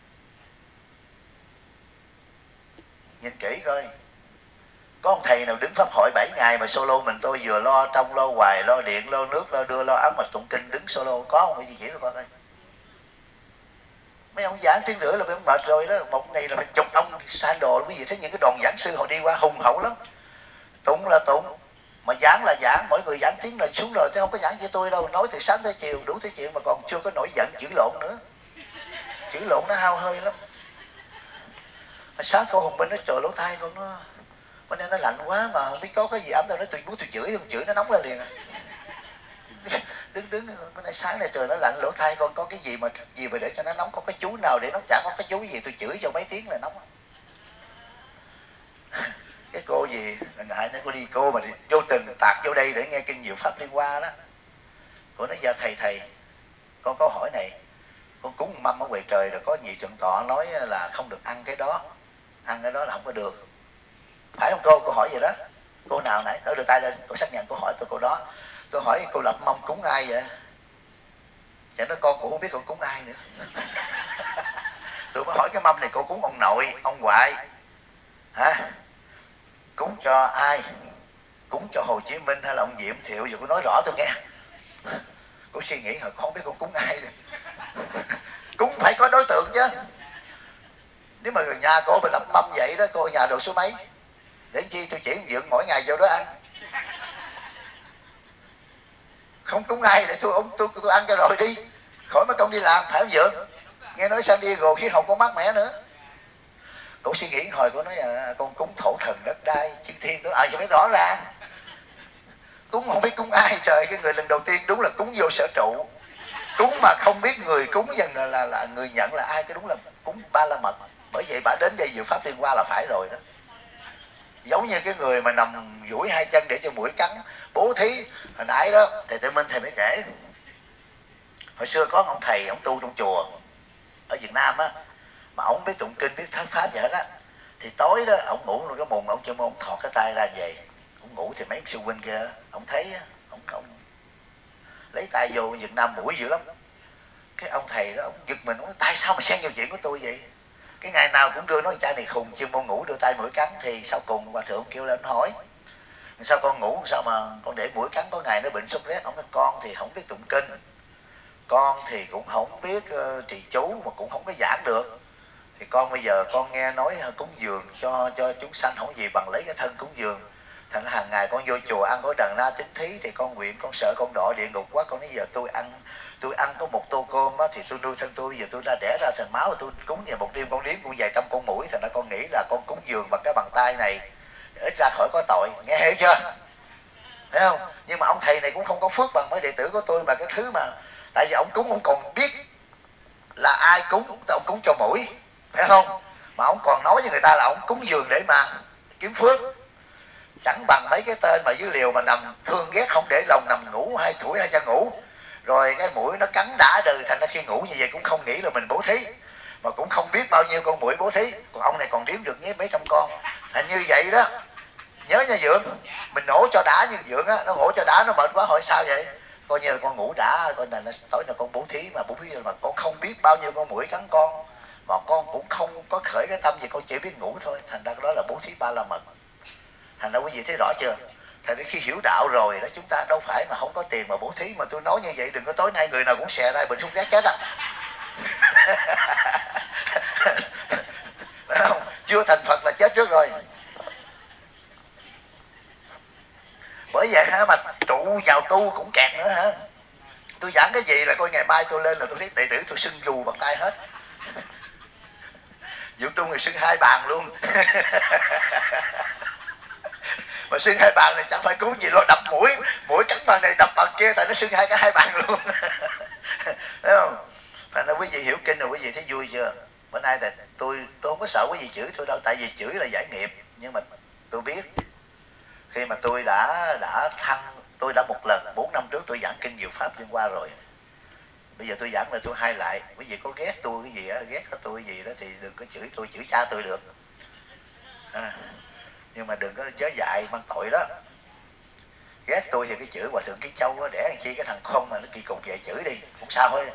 Nhìn kỹ coi. Có ông thầy nào đứng pháp hội 7 ngày mà solo mình tôi vừa lo trong lo hoài, lo điện, lo nước, lo đưa, lo ấm mà tụng kinh đứng solo, có không? Quý vị chỉ tôi coi coi. Mấy ông giảng tiếng rưỡi là bị mệt rồi đó. Một ngày là phải chục ông sai đồ. Quý vị thấy những cái đoàn giảng sư họ đi qua hùng hậu lắm. Tụng là tụng, mà giảng là giảng, mỗi người giảng tiếng rồi xuống rồi, chứ không có giảng cho tôi đâu. Nói từ sáng tới chiều đủ thứ chuyện mà còn chưa có nổi giận chữ lộn nữa. Chữ lộn nó hao hơi lắm. Mà sáng cô Hùng Minh nó trời lỗ tai con nó, bên đây nó lạnh quá mà không biết có cái gì ấm đâu, nó tôi muốn tôi chửi, không chửi nó nóng lên liền à. đứng bữa nay sáng nay trời nó lạnh lỗ tai, con có cái gì mà để cho nó nóng, có cái chú nào để nó, chẳng có cái chú gì, tôi chửi cho mấy tiếng là nóng. Cái cô gì ngại nói cô đi, cô mà vô tình tạt vô đây để nghe kinh Diệu Pháp Liên Hoa đó, cô nói: dạ thầy con có hỏi này, con cúng mâm ở ngoài trời rồi có nhị thượng tọa nói là không được ăn cái đó là không có được, phải không cô hỏi vậy đó. Cô nào nãy đỡ đưa tay lên, cô xác nhận cô hỏi tôi cô đó. Tôi hỏi cô lập mâm cúng ai vậy? Dạ nói con cũng không biết con cúng ai nữa. Tôi mới hỏi cái mâm này cô cúng ông nội, ông ngoại hả? Cúng cho ai? Cúng cho Hồ Chí Minh hay là ông Diệm Thiệu? Giờ cô nói rõ tôi nghe. Cô suy nghĩ hồi không biết con cúng ai rồi. Cúng phải có đối tượng chứ. Nếu mà nhà cô mà lập mâm vậy đó, cô ở nhà đồ số mấy? Để chi tôi chỉ dựng mỗi ngày vô đó ăn. Không cúng ai để tôi ăn cho rồi đi, khỏi mấy công đi làm, phải không Dượng? Nghe nói San Diego khí hậu có mát mẻ nữa. Cô suy nghĩ hồi cô nói con cúng thổ thần đất đai chư thiên, tôi cho biết rõ ràng. Cúng không biết cúng ai, trời, cái người lần đầu tiên đúng là cúng vô sở trụ. Cúng mà không biết người cúng dần là người nhận là ai, cái đúng là cúng Ba La Mật. Bởi vậy bà đến đây Diệu Pháp Liên Hoa là phải rồi đó. Giống như cái người mà nằm duỗi hai chân để cho muỗi cắn, bố thí hồi nãy đó, thầy Tự Minh thầy mới kể. Hồi xưa có ông thầy, ông tu trong chùa ở Việt Nam á, mà ông biết tụng kinh, biết thất pháp vậy đó. Thì tối đó ông ngủ rồi cái mùng, ông châm, ông thọt cái tay ra về. Ông ngủ thì mấy sư huynh kia ông thấy ông lấy tay vô Việt Nam mũi dữ lắm. Cái ông thầy đó ông giật mình, ông nói tại sao mà xen vào chuyện của tôi vậy? Cái ngày nào cũng đưa nói cha này khùng, chuyên môn ngủ đưa tay mũi cắn. Thì sau cùng hòa thượng kêu lên hỏi: sao con ngủ sao mà con để mũi cắn, có ngày nó bệnh sốt rét? Ông nói con thì không biết tụng kinh, con thì cũng không biết trì chú, mà cũng không có giảng được. Thì con bây giờ con nghe nói cúng dường cho chúng sanh không gì bằng lấy cái thân cúng dường. Thành ra hàng ngày con vô chùa ăn có đàn na tín thí thì con nguyện, con sợ con đọa địa ngục quá. Con nói giờ tôi ăn có một tô cơm á, thì tôi nuôi thân tôi, bây giờ tôi ra đẻ ra thành máu, tôi cúng về một đêm con điếm cũng vài trăm con mũi. Thành ra con nghĩ là con cúng dường bằng cái bàn tay này, ít ra khỏi có tội. Nghe hiểu chưa? Thấy không? Nhưng mà ông thầy này cũng không có phước bằng mấy đệ tử của tôi. Mà cái thứ mà tại vì ông cúng, ông còn biết là ai cúng, ông cúng cho mũi, phải không? Mà ông còn nói với người ta là ông cúng dường để mà kiếm phước. Chẳng bằng mấy cái tên mà dưới liều mà nằm thương ghét không để lòng, nằm ngủ hai thủi hai chân ngủ, rồi cái mũi nó cắn đã đời. Thành ra khi ngủ như vậy cũng không nghĩ là mình bố thí, mà cũng không biết bao nhiêu con mũi bố thí. Còn ông này còn đếm được nhé mấy trăm con. Thành như vậy đó, nhớ nha Dượng, mình nổ cho đã như Dượng á, nó nổ cho đã, nó mệt quá hỏi sao vậy? Coi như là con ngủ đã, coi là tối là con bố thí, mà bố thí mà con không biết bao nhiêu con mũi cắn con, mà con cũng không có khởi cái tâm gì, con chỉ biết ngủ thôi. Thành ra đó là bố thí Ba La Mật. Thành ra quý vị thấy rõ chưa? Thành ra khi hiểu đạo rồi đó, chúng ta đâu phải mà không có tiền mà bố thí. Mà tôi nói như vậy đừng có tối nay người nào cũng xè ra bệnh sốt rét chết á. Không? Chưa thành Phật là chết trước rồi. Bởi vậy hả, mà trụ vào tu cũng kẹt nữa hả? Tôi giảng cái gì là coi ngày mai tôi lên là tôi thấy đệ tử tôi xưng dù bằng tay hết. Dũng Trung thì xưng hai bàn luôn. Mà xưng hai bàn này chẳng phải cúng gì lo, đập mũi cắn bàn này đập bàn kia, tại nó xưng hai bàn luôn. Thấy không? Thành ra quý vị hiểu kinh rồi quý vị thấy vui chưa? Bữa nay thì tôi không có sợ quý vị chửi tôi đâu, tại vì chửi là giải nghiệp. Nhưng mà tôi biết khi mà tôi đã thăng, tôi đã một lần 4 năm trước tôi giảng kinh Diệu Pháp Liên Hoa rồi. Bây giờ tôi giảng là tôi hai lại. Quý vị có ghét tôi cái gì á, ghét tôi cái gì đó thì đừng có chửi tôi, chửi cha tôi được nhưng mà đừng có chớ dại mang tội đó. Ghét tôi thì cái chửi Hòa Thượng Kiến Châu đó, để làm chi cái thằng không mà nó kỳ cục vậy, chửi đi cũng sao thôi,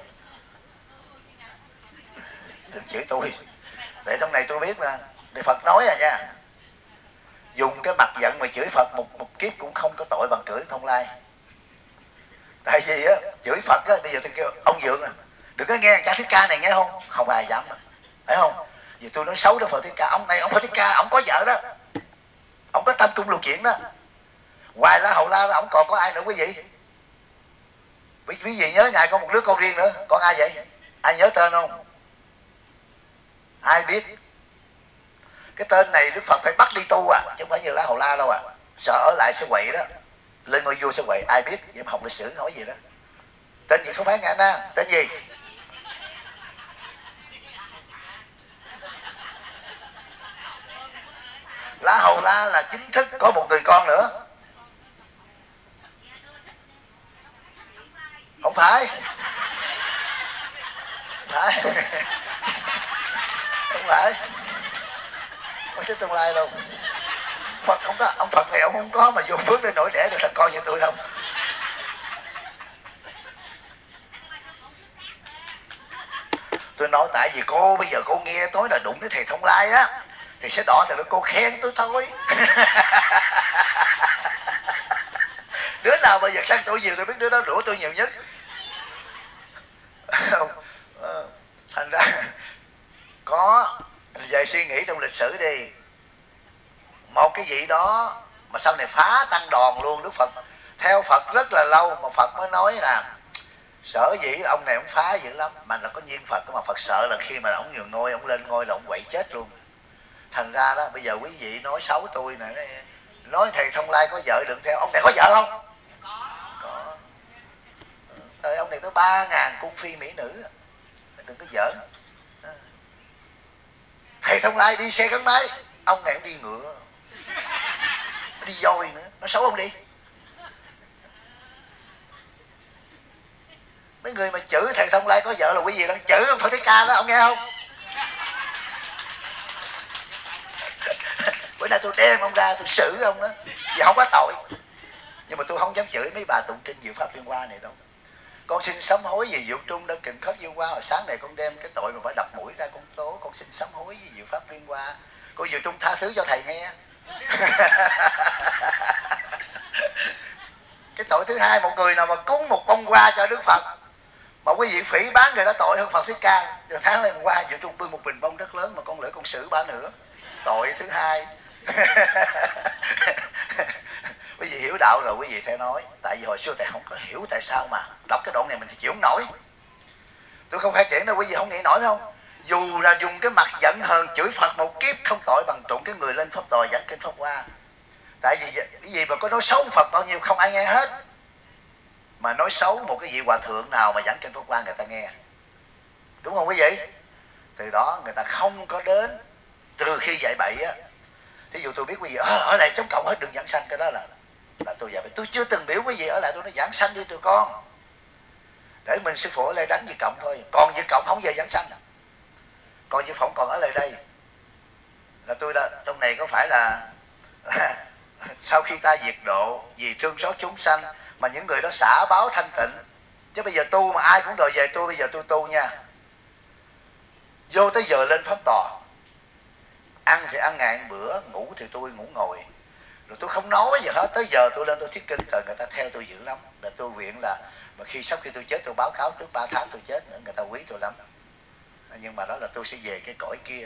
đừng chửi tôi. Để trong này tôi biết mà Đức Phật nói nha, dùng cái mặt giận mà chửi Phật một kiếp cũng không có tội bằng chửi Thông Lai. Tại vì á, chửi Phật á, bây giờ tôi kêu ông Dượng đừng có nghe cha Thích Ca này nghe không? Không ai dám, phải không? Vì tôi nói xấu Đức Phật Thích Ca, ông này ông Phật Thích Ca, ông có vợ đó, ông có tâm trung lục chuyện đó. Ngoài La Hầu La là ông còn có ai nữa quý vị? Quý vị nhớ ngài có một đứa con riêng nữa, con ai vậy? Ai nhớ tên không? Ai biết? Cái tên này Đức Phật phải bắt đi tu chứ không phải như La Hầu La đâu sợ ở lại sẽ quậy đó, lên ngôi vua sẽ quậy. Ai biết? Vậy mà học lịch sử nói gì đó. Tên gì? Không phải Ngạ Nan. Tên gì? La Hầu La là chính thức có một người con nữa. Không phải. Không phải. Không phải. Không thích tương lai đâu. Phật không có, ông Phật này ông không có mà vô phước để nổi đẻ được thằng con như tôi đâu. Tôi nói tại vì cô bây giờ cô nghe tối là đụng cái thầy Thông Lai á thì sẽ đỏ, thì cô khen tôi thôi. Đứa nào bây giờ khen tôi nhiều tôi biết đứa đó rủa tôi nhiều nhất. Thành ra có về suy nghĩ trong lịch sử đi, một cái vị đó mà sau này phá tăng đòn luôn. Đức Phật theo Phật rất là lâu mà Phật mới nói là sở dĩ ông này ông phá dữ lắm, mà là có duyên Phật, mà Phật sợ là khi mà ông nhường ngôi, ông lên ngôi là ông quậy chết luôn. Thành ra đó bây giờ quý vị nói xấu tôi nè, nói thầy Thông Lai có vợ đừng theo. Ông này có vợ không? Có. Thời ông này có 3.000 cung phi mỹ nữ, đừng có giỡn. Thầy Thông Lai đi xe gắn máy, ông này cũng đi ngựa, đi voi nữa. Nó xấu ông đi. Mấy người mà chửi thầy Thông Lai có vợ là quý vị đang chửi ông Phật Thích Ca đó, ông nghe không? Bữa nay tôi đem ông ra tôi xử ông đó, vì không có tội. Nhưng mà tôi không dám chửi mấy bà tụng kinh Diệu Pháp Liên Hoa này đâu. Con xin sám hối vì Diệu Trung đã kình khất Diệu Hoa. Hồi sáng này con đem cái tội mà phải đập mũi ra con tố. Con xin sám hối vì Diệu Pháp Liên Hoa. Cô Diệu Trung tha thứ cho thầy nghe. Cái tội thứ hai, một người nào mà cúng một bông hoa cho Đức Phật mà quý vị phỉ bán người đó tội hơn Phật Thích Ca. Rồi tháng lên qua Diệu Trung bưng một bình bông rất lớn mà con lỡ con xử bà nữa. Tội thứ hai. Quý vị hiểu đạo rồi quý vị phải nói. Tại vì hồi xưa thầy không có hiểu tại sao mà đọc cái đoạn này mình thì chịu không nổi. Tôi không khai triển đâu, quý vị không nghĩ nổi không? Dù là dùng cái mặt giận hờn chửi Phật một kiếp không tội bằng tụng cái người lên pháp tòa giảng kinh Pháp Hoa. Tại vì cái gì mà có nói xấu Phật bao nhiêu không ai nghe hết, mà nói xấu một cái vị hòa thượng nào mà giảng kinh Pháp Hoa người ta nghe, đúng không quý vị? Từ đó người ta không có đến. Trừ khi dạy bậy á, thí dụ tôi biết quý vị ở lại chống cộng hết đừng giảng sanh, cái đó là tôi dạy bậy. Tôi chưa từng biểu quý vị ở lại, tôi nói giảng sanh đi tụi con, để mình sư phụ ở đây đánh Việt Cộng thôi, còn Việt Cộng không về giảng sanh. Còn Việt Cộng còn ở lại đây là tôi đã, trong này có phải là sau khi ta diệt độ vì thương xót chúng sanh mà những người đó xả báo thanh tịnh. Chứ bây giờ tu mà ai cũng đòi về tôi, bây giờ tôi tu nha, vô tới giờ lên pháp tòa, ăn thì ăn ngàn bữa, ngủ thì tôi ngủ ngồi, rồi tôi không nói gì hết. Tới giờ tôi lên tôi thuyết kinh rồi người ta theo tôi dữ lắm. Là tôi nguyện là mà sau khi tôi chết tôi báo cáo trước 3 tháng tôi chết nữa, người ta quý tôi lắm. Nhưng mà đó là tôi sẽ về cái cõi kia.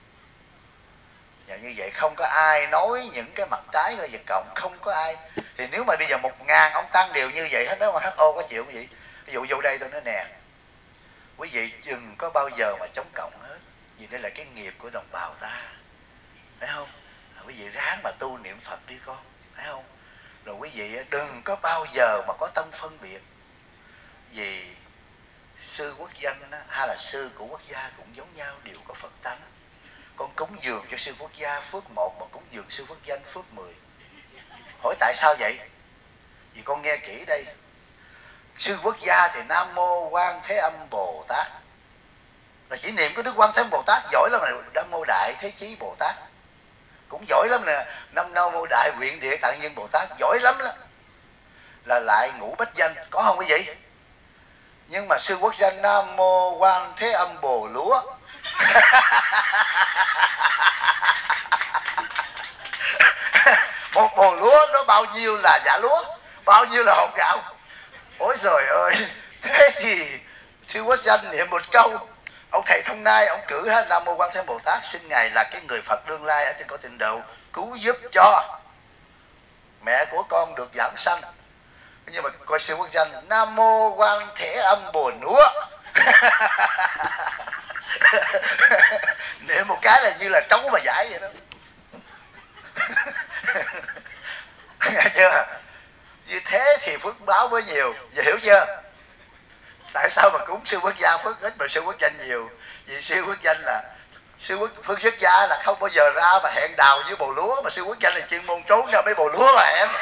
Và như vậy không có ai nói những cái mặt trái của Việt Cộng, không có ai. Thì nếu mà bây giờ 1.000 ông tăng đều như vậy hết đó, mà HO có chịu cái gì? Ví dụ vô đây tôi nói nè, quý vị đừng có bao giờ mà chống cộng hết, vì đây là cái nghiệp của đồng bào ta, phải không? Quý vị ráng mà tu niệm Phật đi con, phải không? Rồi quý vị đừng có bao giờ mà có tâm phân biệt, vì sư quốc danh hay là sư của quốc gia cũng giống nhau, đều có Phật tánh. Con cúng dường cho sư quốc gia phước 1 mà cúng dường sư quốc danh phước 10. Hỏi tại sao vậy? Vì con nghe kỹ đây. Sư quốc gia thì Nam Mô Quan Thế Âm Bồ Tát, là chỉ niệm cái Đức Quan Thế Âm Bồ Tát giỏi lắm. Là Nam Mô Đại Thế Chí Bồ Tát cũng giỏi lắm nè. Nam Mô Đại Nguyện Địa Tạng Nhân Bồ Tát giỏi lắm đó. Là lại ngũ bách danh, có không quý vị? Nhưng mà sư quốc danh Nam Mô Quan Thế Âm Bồ Lúa. Một bồ lúa nó bao nhiêu là giả lúa, bao nhiêu là hột gạo. Ôi trời ơi. Thế thì sư quốc danh niệm một câu, ông thầy Thông Nai ông cử hết Nam Mô Quan Thế Bồ Tát, xin ngài là cái người Phật đương lai ở trên cõi tịnh độ, cứu giúp cho mẹ của con được giảng sanh. Nhưng mà coi sư quốc danh Nam Mô Quan Thế Âm Bồ Núa. Niệm một cái là như là trống mà giải vậy đó. Nghe chưa? Như thế thì phước báo mới nhiều. Giờ hiểu chưa? Tại sao mà cúng siêu quốc gia phước ít mà siêu quốc danh nhiều? Vì siêu quốc danh là phước xuất gia là không bao giờ ra mà hẹn đào với bồ lúa, mà siêu quốc danh là chuyên môn trốn ra mấy bồ lúa mà hẹn.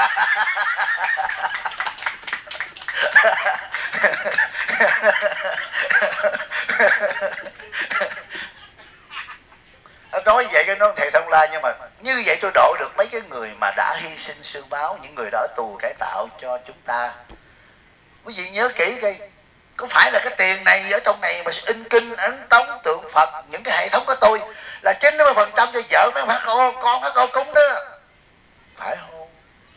Nói vậy cái nó thầy Thông La, nhưng mà như vậy tôi độ được mấy cái người mà đã hy sinh xương máu, những người đã ở tù cải tạo cho chúng ta. Quý vị nhớ kỹ cái, có phải là cái tiền này ở trong này mà in kinh, ấn tống, tượng Phật, những cái hệ thống của tôi là 90% cho vợ mấy HO, con HO cúng đó, phải không?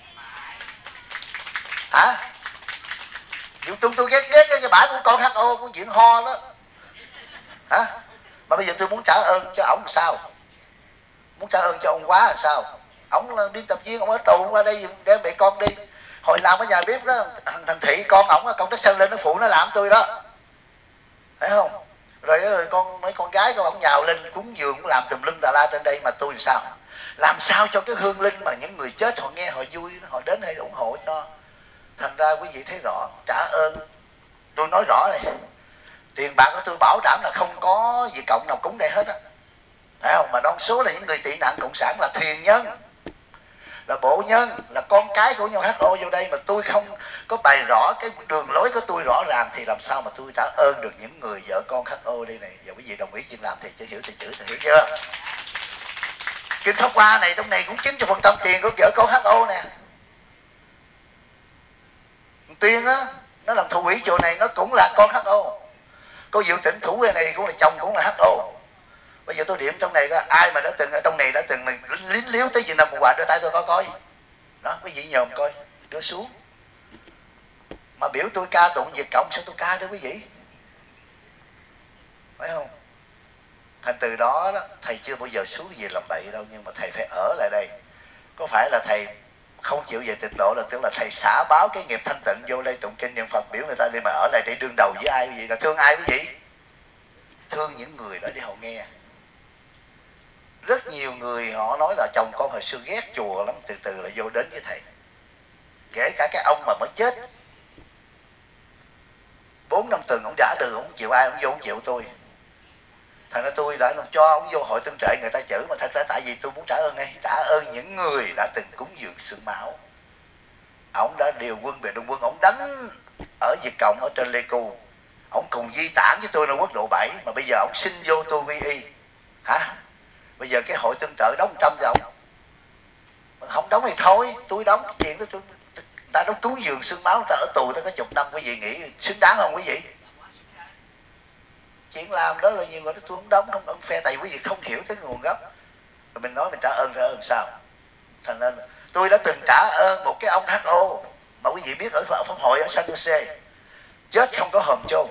Hả? Dù tôi ghét cái bả của con HO của chuyện ho đó. Hả? Mà bây giờ tôi muốn trả ơn cho ổng sao? Muốn trả ơn cho ông quá là sao? Ổng đi tập viên, ông ở tù qua đây để mẹ con đi. Hồi làm ở nhà bếp đó, thằng Thị con ổng công tác sân lên nó phụ nó làm tôi đó, phải không? Rồi mấy con gái của ổng nhào lên cúng dường cũng làm tùm lum tà la trên đây, mà tôi sao? Làm sao cho cái hương linh mà những người chết họ nghe họ vui, họ đến đây ủng hộ cho. Thành ra quý vị thấy rõ, trả ơn, tôi nói rõ này, tiền bạc của tôi bảo đảm là không có gì cộng nào cúng đây hết á, phải không? Mà đa số là những người tị nạn cộng sản, là thuyền nhân, là bộ nhân, là con cái của nhau HO vô đây, mà tôi không có bày rõ cái đường lối của tôi rõ ràng thì làm sao mà tôi trả ơn được những người vợ con HO đây này? Giờ quý vị đồng ý chuyện làm thì chưa hiểu thì chữ thì hiểu chưa? Kinh Pháp Hoa này trong này cũng 90% tiền của vợ con HO nè. Tiên á, nó làm thủ quỹ chùa này nó cũng là con HO. Cô Diệu Tịnh thủ quỹ này cũng là chồng cũng là HO. Bây giờ tôi điểm trong này có ai mà đã từng ở trong này đã từng lính liếu tới Việt Nam Cộng Hòa, đưa tay tôi coi đó, quý vị nhòm coi, đưa xuống. Mà biểu tôi ca tụng Việt Cộng, sao tôi ca đó quý vị, phải không? Thành từ đó, thầy chưa bao giờ xuống về làm bậy đâu, nhưng mà thầy phải ở lại đây. Có phải là thầy không chịu về tịnh độ là tưởng là thầy xả báo cái nghiệp thanh tịnh vô đây tụng kinh niệm Phật, biểu người ta đi mà ở lại để đương đầu với ai quý vị? Là thương ai quý vị? Thương những người đó để họ nghe. Rất nhiều người họ nói là chồng con hồi xưa ghét chùa lắm, từ từ là vô đến với thầy. Kể cả cái ông mà mới chết 4 năm tuần ông trả từ, ông không chịu ai, ông vô không chịu tôi. Thành ra tôi đã cho ông vô hội tương trợ, người ta chửi, mà thật ra tại vì tôi muốn trả ơn ngay, trả ơn những người đã từng cúng dường xương máu. Ông đã điều quân về Đông Quân, ông đánh ở Việt Cộng ở trên Lê Cù, ông cùng di tản với tôi là quốc độ 7, mà bây giờ ông xin vô tu vi y. Hả? Bây giờ cái hội tương trợ đóng 100 cho ông, không đóng thì thôi, tôi đóng. Chuyện đó tôi, ta đóng túi giường xương máu, ta ở tù ta có chục năm, quý vị nghĩ xứng đáng không quý vị? Chuyện làm đó là nhiều người nói tôi không đóng, không ơn phe, tại quý vị không hiểu cái nguồn gốc. Rồi mình nói mình trả ơn sao? Thành nên tôi đã từng trả ơn một cái ông HO mà quý vị biết ở Pháp Hội ở San Jose, chết không có hòm chôn.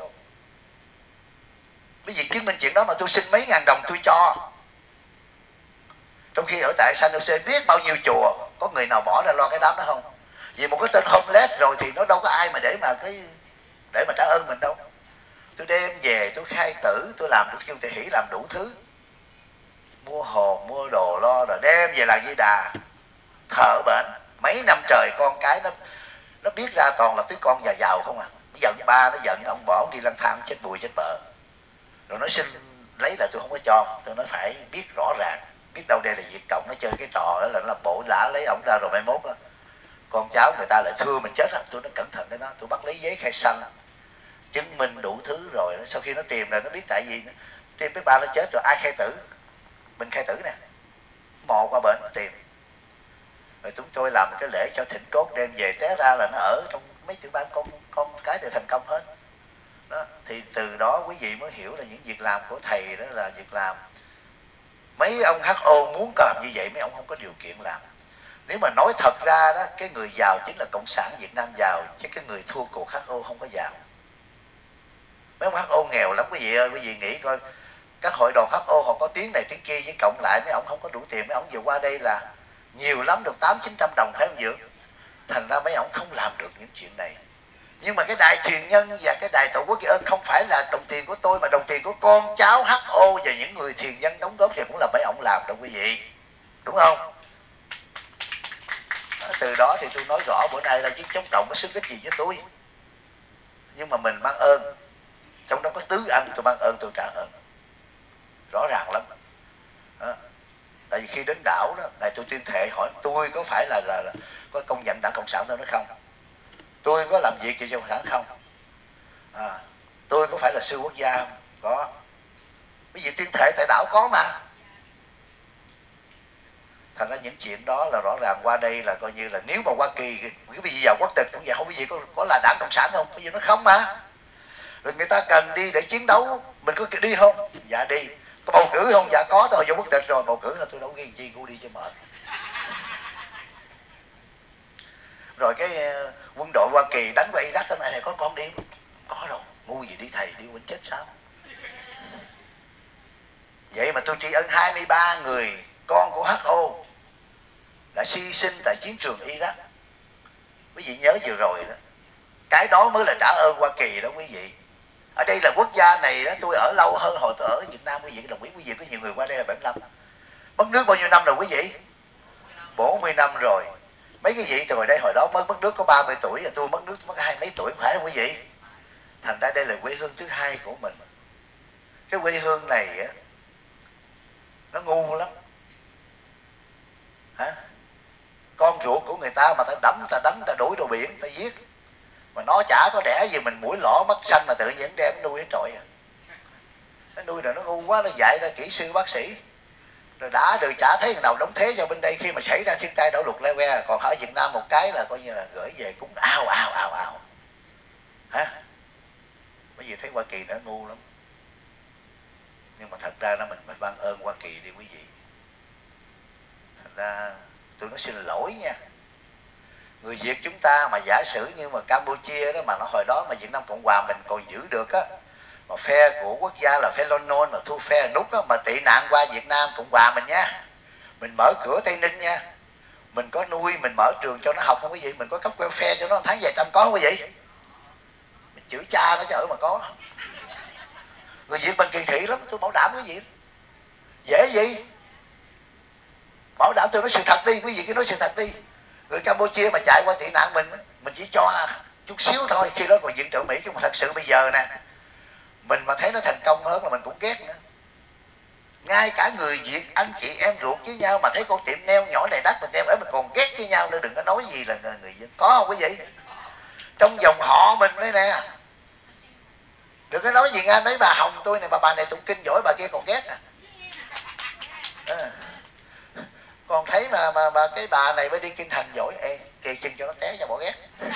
Quý vị chứng minh chuyện đó, mà tôi xin mấy ngàn đồng tôi cho. Trong khi ở tại San Jose biết bao nhiêu chùa, có người nào bỏ ra lo cái đám đó không? Vì một cái tên homeless rồi thì nó đâu có ai mà để mà trả ơn mình đâu. Tôi đem về tôi khai tử, tôi làm, tôi kêu Tề Hỷ làm đủ thứ, mua hồn mua đồ lo, rồi đem về làm Di Đà thợ bệnh. Mấy năm trời con cái nó biết ra toàn là đứa con già giàu không à. Nó giận ba, nó giận ông, bỏ ông đi lang thang chết bùi chết bợ, rồi nó xin lấy là tôi không có cho. Tôi nói phải biết rõ ràng, biết đâu đây là Việt Cộng, nó chơi cái trò đó là nó bộ lã lấy ổng ra, rồi mai mốt đó, con cháu người ta lại thưa mình chết. Tôi nói cẩn thận cái đó, tôi bắt lấy giấy khai xanh chứng minh đủ thứ. Rồi sau khi nó tìm rồi nó biết tại vì tìm với ba nó chết rồi, ai khai tử? Mình khai tử nè, mò qua bệnh tìm. Rồi chúng tôi làm một cái lễ cho thịnh cốt đem về, té ra là nó ở trong mấy tiểu bang con cái đều thành công hết đó. Thì từ đó quý vị mới hiểu là những việc làm của thầy đó là việc làm. Mấy ông HO muốn làm như vậy, mấy ông không có điều kiện làm. Nếu mà nói thật ra đó, cái người giàu chính là Cộng sản Việt Nam giàu, chứ cái người thua cuộc HO không có giàu. Mấy ông HO nghèo lắm quý vị ơi. Quý vị nghĩ coi, các hội đoàn HO họ có tiếng này tiếng kia với cộng lại, mấy ông không có đủ tiền. Mấy ông vừa qua đây là nhiều lắm được 800-900 đồng phải không Dượng? Thành ra mấy ông không làm được những chuyện này. Nhưng mà cái đài truyền nhân và cái đài tổ quốc kỳ ơn không phải là đồng tiền của tôi, mà đồng tiền của con cháu HO và những người truyền nhân đóng góp thì cũng là mấy ông làm đâu quý vị, đúng không? Từ đó thì tôi nói rõ bữa nay là chứ chống cộng có xứng ích gì với tôi. nhưng mà mình mang ơn, trong đó có tứ ân, tôi mang ơn tôi trả ơn, rõ ràng lắm đó. Tại vì khi đến đảo đó, này tôi tuyên thệ hỏi tôi có phải là có công nhận Đảng Cộng sản tôi nói không, tôi có làm việc cho Cộng sản không, tôi có phải là sư quốc gia không? Có. Cái gì tuyên thệ tại đảo có mà. Thành ra những chuyện đó là rõ ràng qua đây là coi như là nếu mà Hoa Kỳ cái gì giàu quốc tịch cũng vậy, không có gì có là Đảng Cộng sản không, cái gì nó không mà. Rồi người ta cần đi để chiến đấu, mình có đi không? Dạ đi. Có bầu cử không? Dạ có, tôi giàu quốc tịch rồi, bầu cử là tôi đâu ghi chi, cô đi cho mệt. Rồi cái quân đội Hoa Kỳ đánh qua Iraq cái này có con đi không? Có đâu, ngu gì đi thầy, đi quên chết sao? Vậy mà tôi tri ân 23 người con của HO đã hy sinh tại chiến trường Iraq. Quý vị nhớ vừa rồi đó, cái đó mới là trả ơn Hoa Kỳ đó quý vị. Ở đây là quốc gia này đó, tôi ở lâu hơn hồi tôi ở Việt Nam, quý vị đồng ý. Quý vị có nhiều người qua đây là 75. Mất nước bao nhiêu năm rồi quý vị? 40 năm rồi. Mấy cái vị từ hồi đây hồi đó mới mất nước có 30 tuổi, tôi mất nước mất 20 mấy tuổi, phải không quý vị? Thành ra đây là quê hương thứ hai của mình. Cái quê hương này á, nó ngu lắm. Hả? Con ruột của người ta mà ta đấm, ta đánh, ta đuổi đồ biển, ta giết, mà nó chả có đẻ gì, mình mũi lõ mắt xanh mà tự nhiên đem nuôi hết trọi à. Nó nuôi rồi nó ngu quá, nó dạy ra kỹ sư bác sĩ, rồi đã được chả thấy thằng nào đóng thế cho bên đây khi mà xảy ra thiên tai đổ lụt le que. Còn ở Việt Nam một cái là coi như là gửi về cũng ào ào ào ào. Hả? Bởi vì thấy Hoa Kỳ nó ngu lắm. Nhưng mà thật ra nó mình ban ơn Hoa Kỳ đi quý vị. Thành ra tôi nói xin lỗi nha, người Việt chúng ta mà giả sử như mà Campuchia đó, mà nó hồi đó mà Việt Nam Cộng Hòa mình còn giữ được á, mà phe của quốc gia là phe Lon Non mà thua phe Nút á, mà tị nạn qua Việt Nam Cộng Hòa mình nha, mình mở cửa Tây Ninh nha, mình có nuôi, mình mở trường cho nó học không quý vị, mình có cấp welfare cho nó tháng vài trăm có không quý vị, mình chửi cha nó cho ở mà có. Người Việt mình kỳ thị lắm, tôi bảo đảm quý vị. Dễ gì? Bảo đảm, tôi nói sự thật đi, quý vị cứ nói sự thật đi. Người Campuchia mà chạy qua tị nạn mình chỉ cho chút xíu thôi, khi đó còn viện trợ Mỹ. Nhưng mà thật sự bây giờ nè, mình mà thấy nó thành công hơn là mình cũng ghét nữa. Ngay cả người Việt anh chị em ruột với nhau mà thấy con tiệm neo nhỏ này đắt mình đem ở mình còn ghét với nhau nữa, đừng có nói gì là người Việt. Có không quý vị? Trong dòng họ mình đấy nè, đừng có nói gì nghe mấy bà Hồng tôi này, bà này tụng kinh giỏi, bà kia còn ghét à. Còn thấy mà cái bà này mới đi kinh thành giỏi, kề chân cho nó té cho bỏ ghét.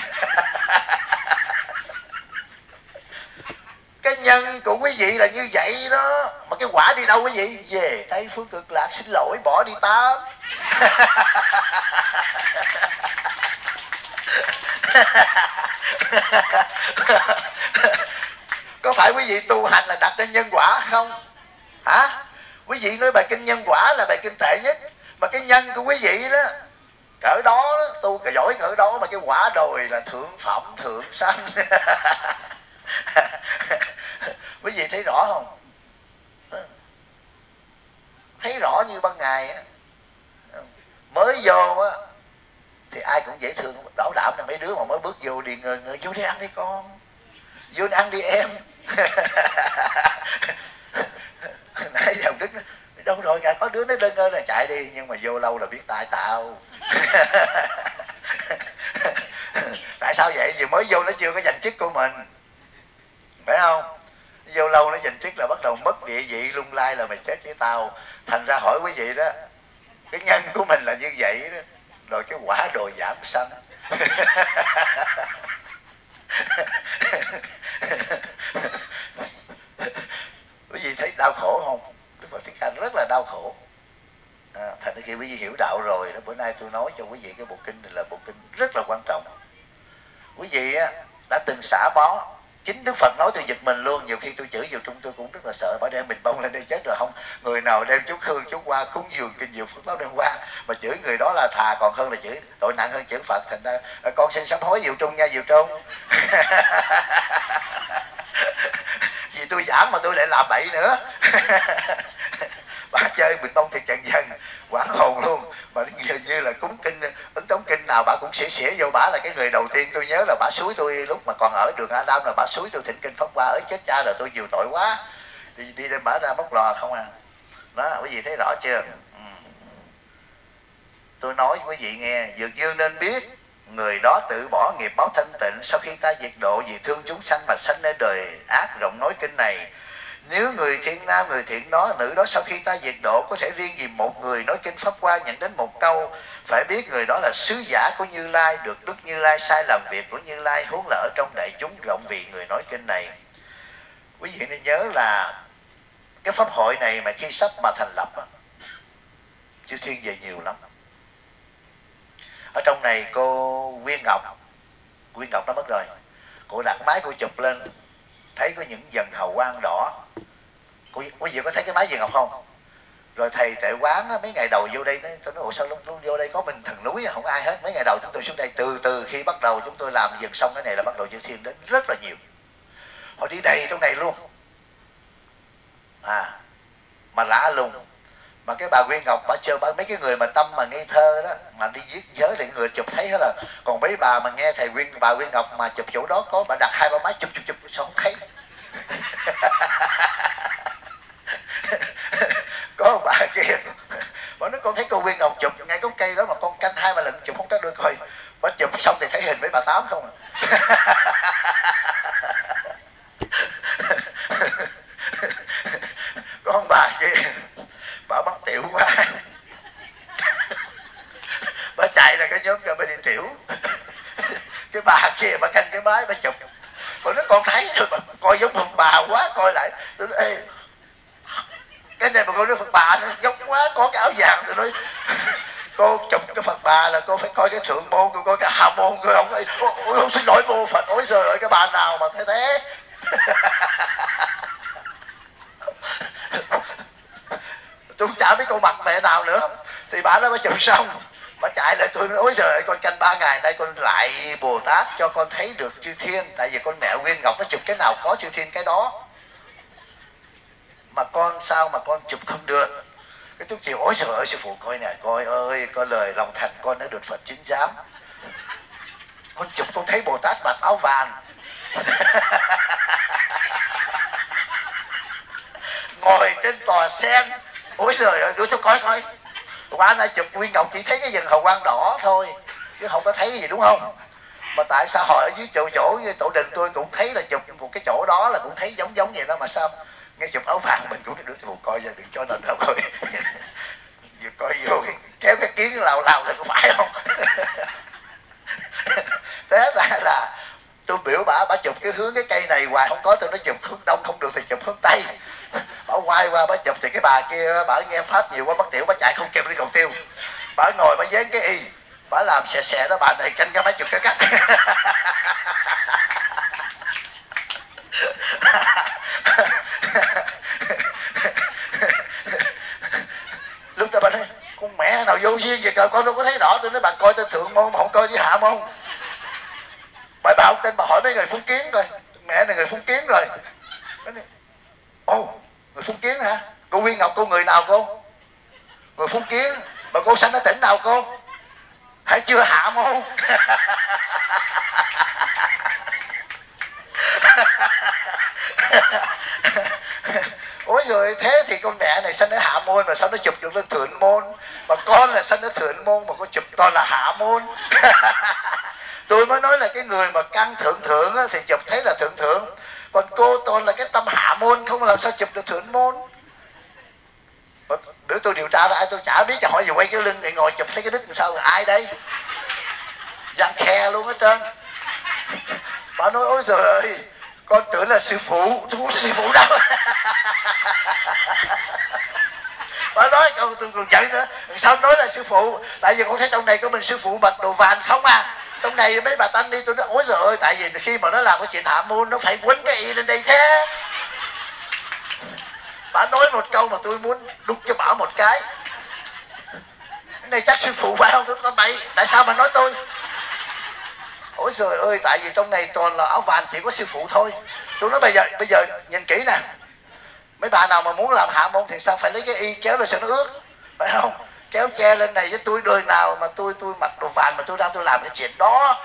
Cái nhân của quý vị là như vậy đó, mà cái quả đi đâu quý vị? Về Tây Phương Cực Lạc, xin lỗi bỏ đi tám. Có phải quý vị tu hành là đặt trên nhân quả không? Hả? Quý vị nói bài kinh nhân quả là bài kinh tệ nhất, mà cái nhân của quý vị đó cỡ đó, tu giỏi cỡ đó, mà cái quả đồi là thượng phẩm thượng sanh. Quý vị thấy rõ không? Thấy rõ như ban ngày á. Mới vô á thì ai cũng dễ thương, bảo đảm là mấy đứa mà mới bước vô đi ngờ vô đi ăn đi con, vô đi ăn đi em. Nãy giờ Đức nói, đâu rồi cả có đứa nó đơn ngơ là chạy đi, nhưng mà vô lâu là biết tại tao. Tại sao vậy? Vì mới vô nó chưa có giành chức của mình, phải không? Vô lâu nó giành chức là bắt đầu mất địa vị lung lai, là mày chết với tao. Thành ra hỏi quý vị đó, cái nhân của mình là như vậy đó, rồi cái quả đồi giảm sanh. Quý vị thấy đau khổ không? Đức Phật Thích Ca rất là đau khổ. Thành ra khi quý vị hiểu đạo rồi đó, bữa nay tôi nói cho quý vị cái bộ kinh này là bộ kinh rất là quan trọng. Quý vị đã từng xả bó, chính Đức Phật nói tôi giật mình luôn. Nhiều khi tôi chửi vào Trung tôi cũng rất là sợ, bởi đem mình bông lên đây chết rồi không. Người nào đem chút hương chút hoa cúng dường kinh dược phước báo đem qua, mà chửi người đó là thà còn hơn là chửi, tội nặng hơn chửi Phật. Thành ra con xin sám hối Diệu Trung nha Diệu Trung. Vì tôi giảng mà tôi lại làm bậy nữa. Bà chơi mình bông thiệt trần dân, quảng hồn luôn. Mà như là cúng kinh Ấn Tống Kinh nào bà cũng xỉa vô. Bà là cái người đầu tiên tôi nhớ là bà xúi tôi lúc mà còn ở đường Adam, là bà xúi tôi thỉnh kinh Pháp Hoa. Ở chết cha rồi, tôi nhiều tội quá, đi đem bà ra móc lò không à. Đó, quý vị thấy rõ chưa? Tôi nói quý vị nghe, Dược Dương nên biết người đó tự bỏ nghiệp báo thanh tịnh sau khi ta diệt độ, vì thương chúng sanh mà sanh nơi đời ác. Rộng nói kinh này, nếu người thiện nam, người thiện đó, nữ đó sau khi ta diệt độ có thể riêng vì một người nói kinh Pháp Hoa nhận đến một câu, phải biết người đó là sứ giả của Như Lai, được Đức Như Lai sai làm việc của Như Lai, huống là ở trong đại chúng rộng vì người nói kinh này. Quý vị nên nhớ là cái pháp hội này mà khi sắp mà thành lập, chư thiên về nhiều lắm. Ở trong này cô Quyên Ngọc nó mất rồi, cô đặt máy cô chụp lên, thấy có những dần hào quang đỏ. Quý vị có thấy cái máy gì ngọc không? Rồi thầy Tệ Quán mấy ngày đầu vô đây, tôi nói ủa sao lúc vô đây có mình thần núi, không ai hết. Mấy ngày đầu chúng tôi xuống đây, từ khi bắt đầu chúng tôi làm dần xong cái này là bắt đầu chư thiên đến rất là nhiều. Họ đi đầy trong này luôn mà lạ lùng. Mà cái bà Quyên Ngọc bà chơi mấy cái người mà tâm mà ngây thơ đó, mà đi giết giới thì người chụp thấy hết là. Còn mấy bà mà nghe bà Quyên Ngọc mà chụp chỗ đó có bà đặt 2-3 máy chụp sao không thấy. Có bà kia bà nói con thấy cô Quyên Ngọc chụp ngay gốc cây đó mà con canh 2-3 lần chụp không có được coi. Bà chụp xong thì thấy hình mấy bà Tám không à. Có ông bà kia bà bắt tiểu quá, bà chạy ra cái nhóm cho bà đi tiểu. Cái bà kia bà canh cái máy bà chụp, bà nói con thấy rồi, bà coi giống Phật bà quá. Coi lại tôi nói ê, cái này mà cô nói Phật bà nó giống quá, có cái áo vàng. Tôi nói cô chụp cái Phật bà là cô phải coi cái thượng môn, cô coi cái hạ môn, cô không ơi, không xin lỗi mô Phật. Ôi trời ơi, cái bà nào mà thế. Tôi chả biết con mặt mẹ nào nữa. Thì bà đó mới chụp xong, bà chạy lại tôi nói ôi trời ơi, con canh 3 ngày nay con lại Bồ Tát cho con thấy được chư thiên. Tại vì con mẹ Nguyên Ngọc nó chụp cái nào có chư thiên cái đó, mà con sao mà con chụp không được. Cái tôi chiều ôi trời ơi sư phụ coi nè, coi ơi, coi lời lòng thành con đã được Phật chính giám. Con chụp con thấy Bồ Tát mặc áo vàng ngồi trên tòa sen. Ôi trời ơi, đưa tôi coi. Quả nay chụp Nguyên Ngọc chỉ thấy cái dần hào quang đỏ thôi, chứ không có thấy cái gì đúng không? Mà tại sao hồi ở dưới chỗ tổ đình tôi cũng thấy là chụp một cái chỗ đó là cũng thấy giống vậy đó, mà sao nghe chụp áo vàng mình cũng được tôi coi ra đừng cho nên đâu coi. Vừa coi vô kéo cái kiến lào là có phải không? Thế ra là tôi biểu bà chụp cái hướng cái cây này hoài không có. Tôi nói chụp hướng đông không được thì chụp hướng tây. Bà quay qua bà chụp thì cái bà kia bà nghe pháp nhiều quá, bắt tiểu bà chạy không kịp đi cầu tiêu. Bà ngồi bà dán cái y, bà làm xè đó. Bà này canh cái máy chụp cái cắt. Lúc đó bà nói con mẹ nào vô duyên vậy trời, con đâu có thấy rõ. Tôi nói bà coi tên thượng môn mà không coi với hạ môn. Bà không tin bà hỏi mấy người Phúc Kiến coi, mẹ này người Phúc Kiến rồi. Ồ, người Phúc Kiến hả? Cô Nguyên Ngọc cô người nào cô? Người Phúc Kiến. Mà cô sanh ở tỉnh nào cô? Hãy chưa hạ môn. Ôi rồi thế thì con mẹ này sanh ở hạ môn mà sao nó chụp được lên thượng môn? Mà con là sanh ở thượng môn mà con chụp toàn là hạ môn. Tôi mới nói là cái người mà căn thượng thì chụp thấy là thượng. Còn cô toàn là cái tâm hạ môn, không làm sao chụp được thượng môn. Bữa tôi điều tra ra ai tôi chả biết, hỏi gì quay cái lưng để ngồi chụp thấy cái đít làm sao, ai đây? Giang khe luôn hết trơn. Bà nói ôi trời ơi, con tưởng là sư phụ. Tôi không có sư phụ đâu. Bà nói tôi còn giận nữa, sao nói là sư phụ? Tại vì con thấy trong này có mình sư phụ mặc đồ vàng không à. Trong này mấy bà tanh đi. Tôi nói ôi trời ơi, tại vì khi mà nó làm cái chuyện hạ môn nó phải quấn cái y lên đây thế. Bà nói một câu mà tôi muốn đút cho bà một cái. Cái này chắc sư phụ phải không? Tôi bậy, tại sao mà nói tôi? Ôi trời ơi, tại vì trong này toàn là áo vàng, chỉ có sư phụ thôi. Tôi nói bây giờ nhìn kỹ nè, mấy bà nào mà muốn làm hạ môn thì sao phải lấy cái y kéo lên sao nó ướt, phải không? kéo che lên này với tôi, đời nào mà tôi mặc đồ vàng mà tôi ra tôi làm cái chuyện đó.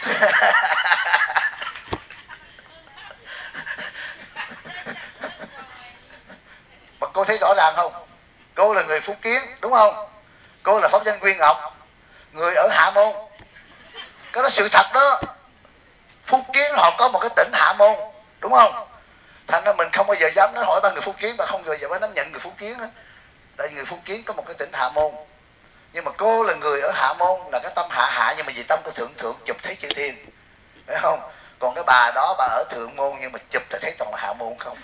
Mà cô thấy rõ ràng không? Cô là người Phúc Kiến đúng không? Cô là pháp danh Nguyên Ngọc, người ở Hạ Môn. Cái đó sự thật đó. Phúc Kiến họ có một cái tỉnh Hạ Môn, đúng không? Thành ra mình không bao giờ dám nói hỏi ta người Phúc Kiến, mà không bao giờ dám nhận người Phúc Kiến đó. Tại vì người Phúc Kiến có một cái tỉnh Hạ Môn. Nhưng mà cô là người ở Hạ Môn, là cái tâm hạ hạ, nhưng mà vì tâm của thượng thượng chụp thấy chữ thiên, phải không? Còn cái bà đó bà ở Thượng Môn nhưng mà chụp thì thấy toàn là Hạ Môn không.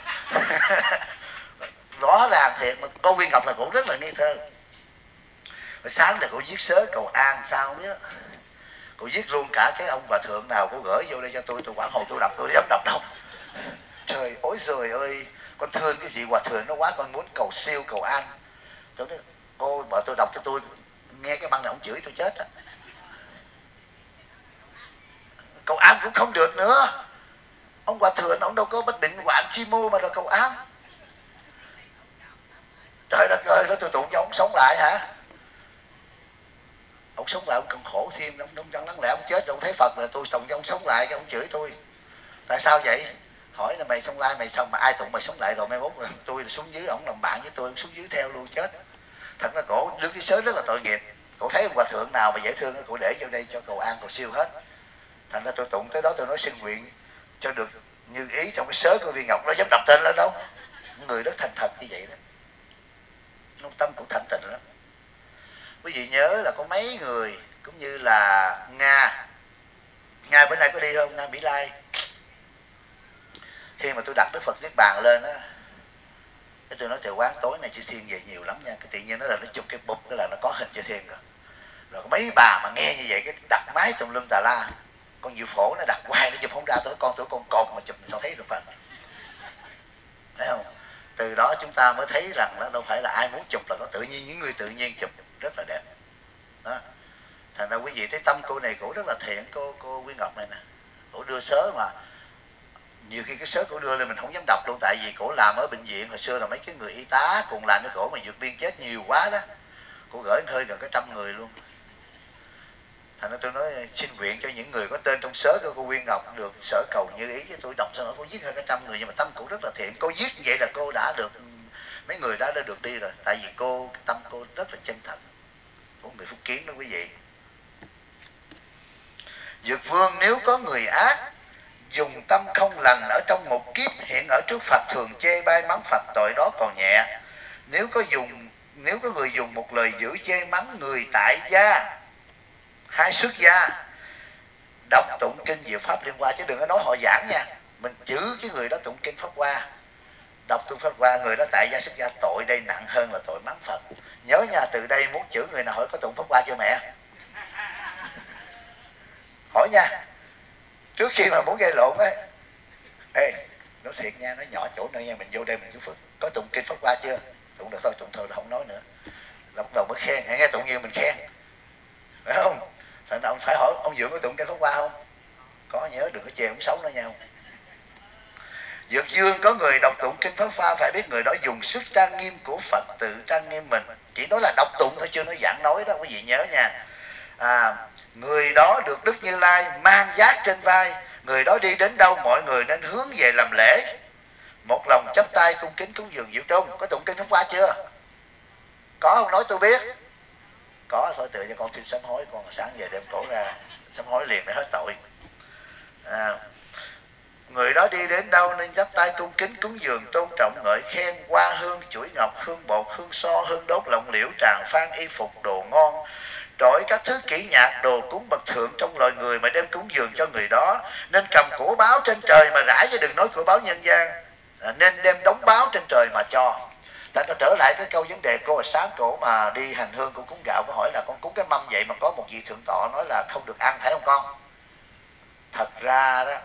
Rõ ràng thiệt. Mà cô Nguyên Ngọc là cũng rất là nghi thơ. Rồi sáng là cô viết sớ cầu an sao không biết. Cô viết luôn cả cái ông bà thượng nào cô gửi vô đây cho tôi quản hồ tôi đọc, tôi dám đọc đâu. Trời ối giời ơi, con thương cái gì hòa thượng nó quá, con muốn cầu siêu cầu an. Tôi nói cô bảo tôi đọc cho tôi, nghe cái băng này ông chửi tôi chết á. Cầu an cũng không được nữa. Ông hòa thượng ông đâu có bất định hoạn chi mô mà rồi cầu an. Trời đất ơi, đó tôi tụng cho ông sống lại hả? Ông sống lại ông còn khổ thêm, ông chẳng lẽ ông chết rồi ông thấy Phật là tôi tụng cho ông sống lại, cái ông chửi tôi. Tại sao vậy? Hỏi là mày sống lại, mày xong mà ai tụng mày sống lại rồi mai mốt rồi tôi xuống dưới, ông làm bạn với tôi, ông xuống dưới theo luôn chết. Thật là cổ đứng cái sớ rất là tội nghiệp. Cổ thấy ông hòa thượng nào mà dễ thương cổ để vô đây cho cầu an cầu siêu hết. Thành ra tôi tụng tới đó tôi nói xin nguyện cho được như ý trong cái sớ của Viên Ngọc, nó dám đọc tên lên đâu. Người rất thành thật như vậy đó. Ông tâm cũng thành tịnh lắm. Quý vị nhớ là có mấy người cũng như là Nga bữa nay có đi không? Nga Mỹ Lai. Khi mà tôi đặt Đức Phật Niết Bàn lên á, cái tôi nói từ quán tối này chư thiên về nhiều lắm nha. Cái tự nhiên nó là nó chụp cái bụp, cái là nó có hình chư thiên rồi. Rồi mấy bà mà nghe như vậy cái đặt máy tùm lum tà la. Con Diệu Phổ nó đặt hoài nó chụp không ra, tuổi con cột mà chụp sao thấy được Phật. Thấy không? Từ đó chúng ta mới thấy rằng nó đâu phải là ai muốn chụp là có, tự nhiên những người tự nhiên chụp rất là đẹp đó. Thành ra quý vị thấy tâm cô này cổ rất là thiện. Cô Nguyên Ngọc này nè, cổ đưa sớ mà nhiều khi cái sớ cổ đưa lên mình không dám đọc luôn, tại vì cổ làm ở bệnh viện hồi xưa là mấy cái người y tá cùng làm với cổ mà vượt biên chết nhiều quá đó, cổ gửi hơi gần cái 100 người luôn. Thành ra tôi nói xin nguyện cho những người có tên trong sớ của cô Nguyên Ngọc được sở cầu như ý, chứ tôi đọc sao nó cô viết hơn cái 100 người nhưng mà tâm cổ rất là thiện. Cô viết như vậy là cô đã được, mấy người đã được đi rồi, tại vì cô tâm cô rất là chân thật. Của người Phúc Kiến đó quý vị. Dược Vương nếu có người ác dùng tâm không lành ở trong một kiếp hiện ở trước Phật thường chê bai mắng Phật, tội đó còn nhẹ. Nếu có người dùng một lời dữ chê mắng người tại gia hay xuất gia, đọc tụng kinh Diệu Pháp Liên Hoa, chứ đừng có nói họ giảng nha. Mình chữ cái người đó tụng kinh Pháp Hoa, đọc tụng Pháp Hoa, người đó tại gia xuất gia, tội đây nặng hơn là tội mắng Phật. Nhớ nha, từ đây muốn chữ người nào hỏi có tụng Pháp Hoa chưa mẹ? Hỏi nha, trước khi mà muốn gây lộn ấy. Ê, nói thiệt nha, nói nhỏ chỗ nơi nha, mình vô đây mình chú Phật có tụng kinh Pháp Hoa chưa? Tụng được thôi, tụng thôi không nói nữa. Là bắt đầu mới khen, nghe tụng nhiều mình khen, phải không? Thành ra ông phải hỏi ông Dượng có tụng kinh Pháp Hoa không? Có, nhớ đừng có chê ông xấu nữa nha. Dược Dương có người đọc tụng kinh Pháp Hoa phải biết người đó dùng sức trang nghiêm của Phật tự trang nghiêm mình. Chỉ nói là đọc tụng thôi, chưa nói giảng nói đó, quý vị nhớ nha. Người đó được Đức Như Lai mang giác trên vai, người đó đi đến đâu mọi người nên hướng về làm lễ, một lòng chắp tay cung kính cúng dường Diệu Trung. Có tụng kinh Pháp Hoa chưa? Có không? Nói tôi biết. Có, thôi tự cho con xin sám hối, con sáng về đêm cổ ra sám hối liền để hết tội. Người đó đi đến đâu nên chắp tay cung kính cúng dường tôn trọng ngợi khen, hoa hương chuỗi ngọc, hương bột, hương so, hương đốt lộng liễu, tràng phan y phục đồ ngon, trỗi các thứ kỹ nhạc đồ cúng bậc thượng trong loài người mà đem cúng dường cho người đó. Nên cầm của báo trên trời mà rải, chứ đừng nói của báo nhân gian. Nên đem đống báo trên trời mà cho. Ta trở lại cái câu vấn đề cô hồi sáng cổ mà đi hành hương, cô cúng gạo, cô hỏi là con cúng cái mâm vậy mà có một vị thượng tọa nói là không được ăn, phải không con? Thật ra đó,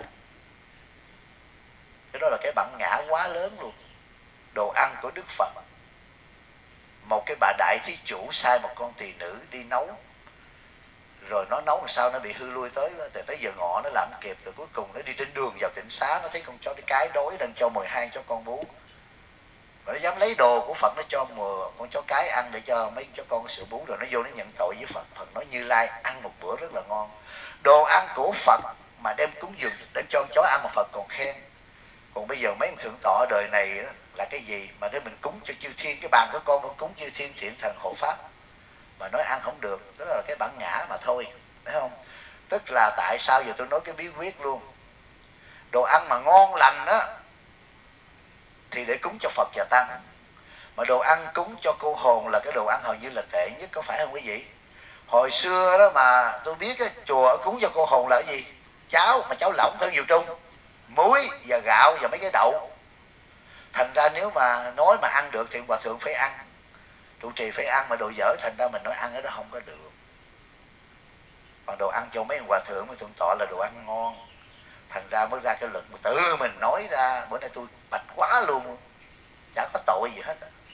cái đó là cái bản ngã quá lớn luôn. Đồ ăn của Đức Phật, một cái bà đại thí chủ sai một con tỳ nữ đi nấu, rồi nó nấu làm sao nó bị hư lui tới giờ ngọ nó làm kịp, rồi cuối cùng nó đi trên đường vào tỉnh xá, nó thấy con chó cái đói đang cho 12 cho con bú, mà nó dám lấy đồ của Phật nó cho con chó cái ăn để cho mấy chó con có sữa bú, rồi nó vô nó nhận tội với Phật. Phật nói Như Lai ăn một bữa rất là ngon. Đồ ăn của Phật mà đem cúng dường để cho con chó ăn mà Phật còn khen. Còn bây giờ mấy ông thượng tọa đời này đó, là cái gì mà để mình cúng cho chư thiên, cái bàn của con nó cúng chư thiên thiện thần hộ pháp mà nói ăn không được, đó là cái bản ngã mà thôi, phải không? Tức là tại sao giờ tôi nói cái bí quyết luôn. Đồ ăn mà ngon lành á thì để cúng cho Phật và Tăng, mà đồ ăn cúng cho cô hồn là cái đồ ăn hầu như là tệ nhất, có phải không quý vị? Hồi xưa đó mà tôi biết cái chùa cúng cho cô hồn là cái gì? Cháo, mà cháo lỏng hơn nhiều trung, muối và gạo và mấy cái đậu. Thành ra nếu mà nói mà ăn được thì hòa thượng phải ăn, trụ trì phải ăn, mà đồ dở thành ra mình nói ăn ở đó không có được. Còn đồ ăn cho mấy hòa thượng, mấy thượng tọa là đồ ăn ngon. Thành ra mới ra cái luật mà tự mình nói ra. Bữa nay tôi bạch quá luôn, chả có tội gì hết.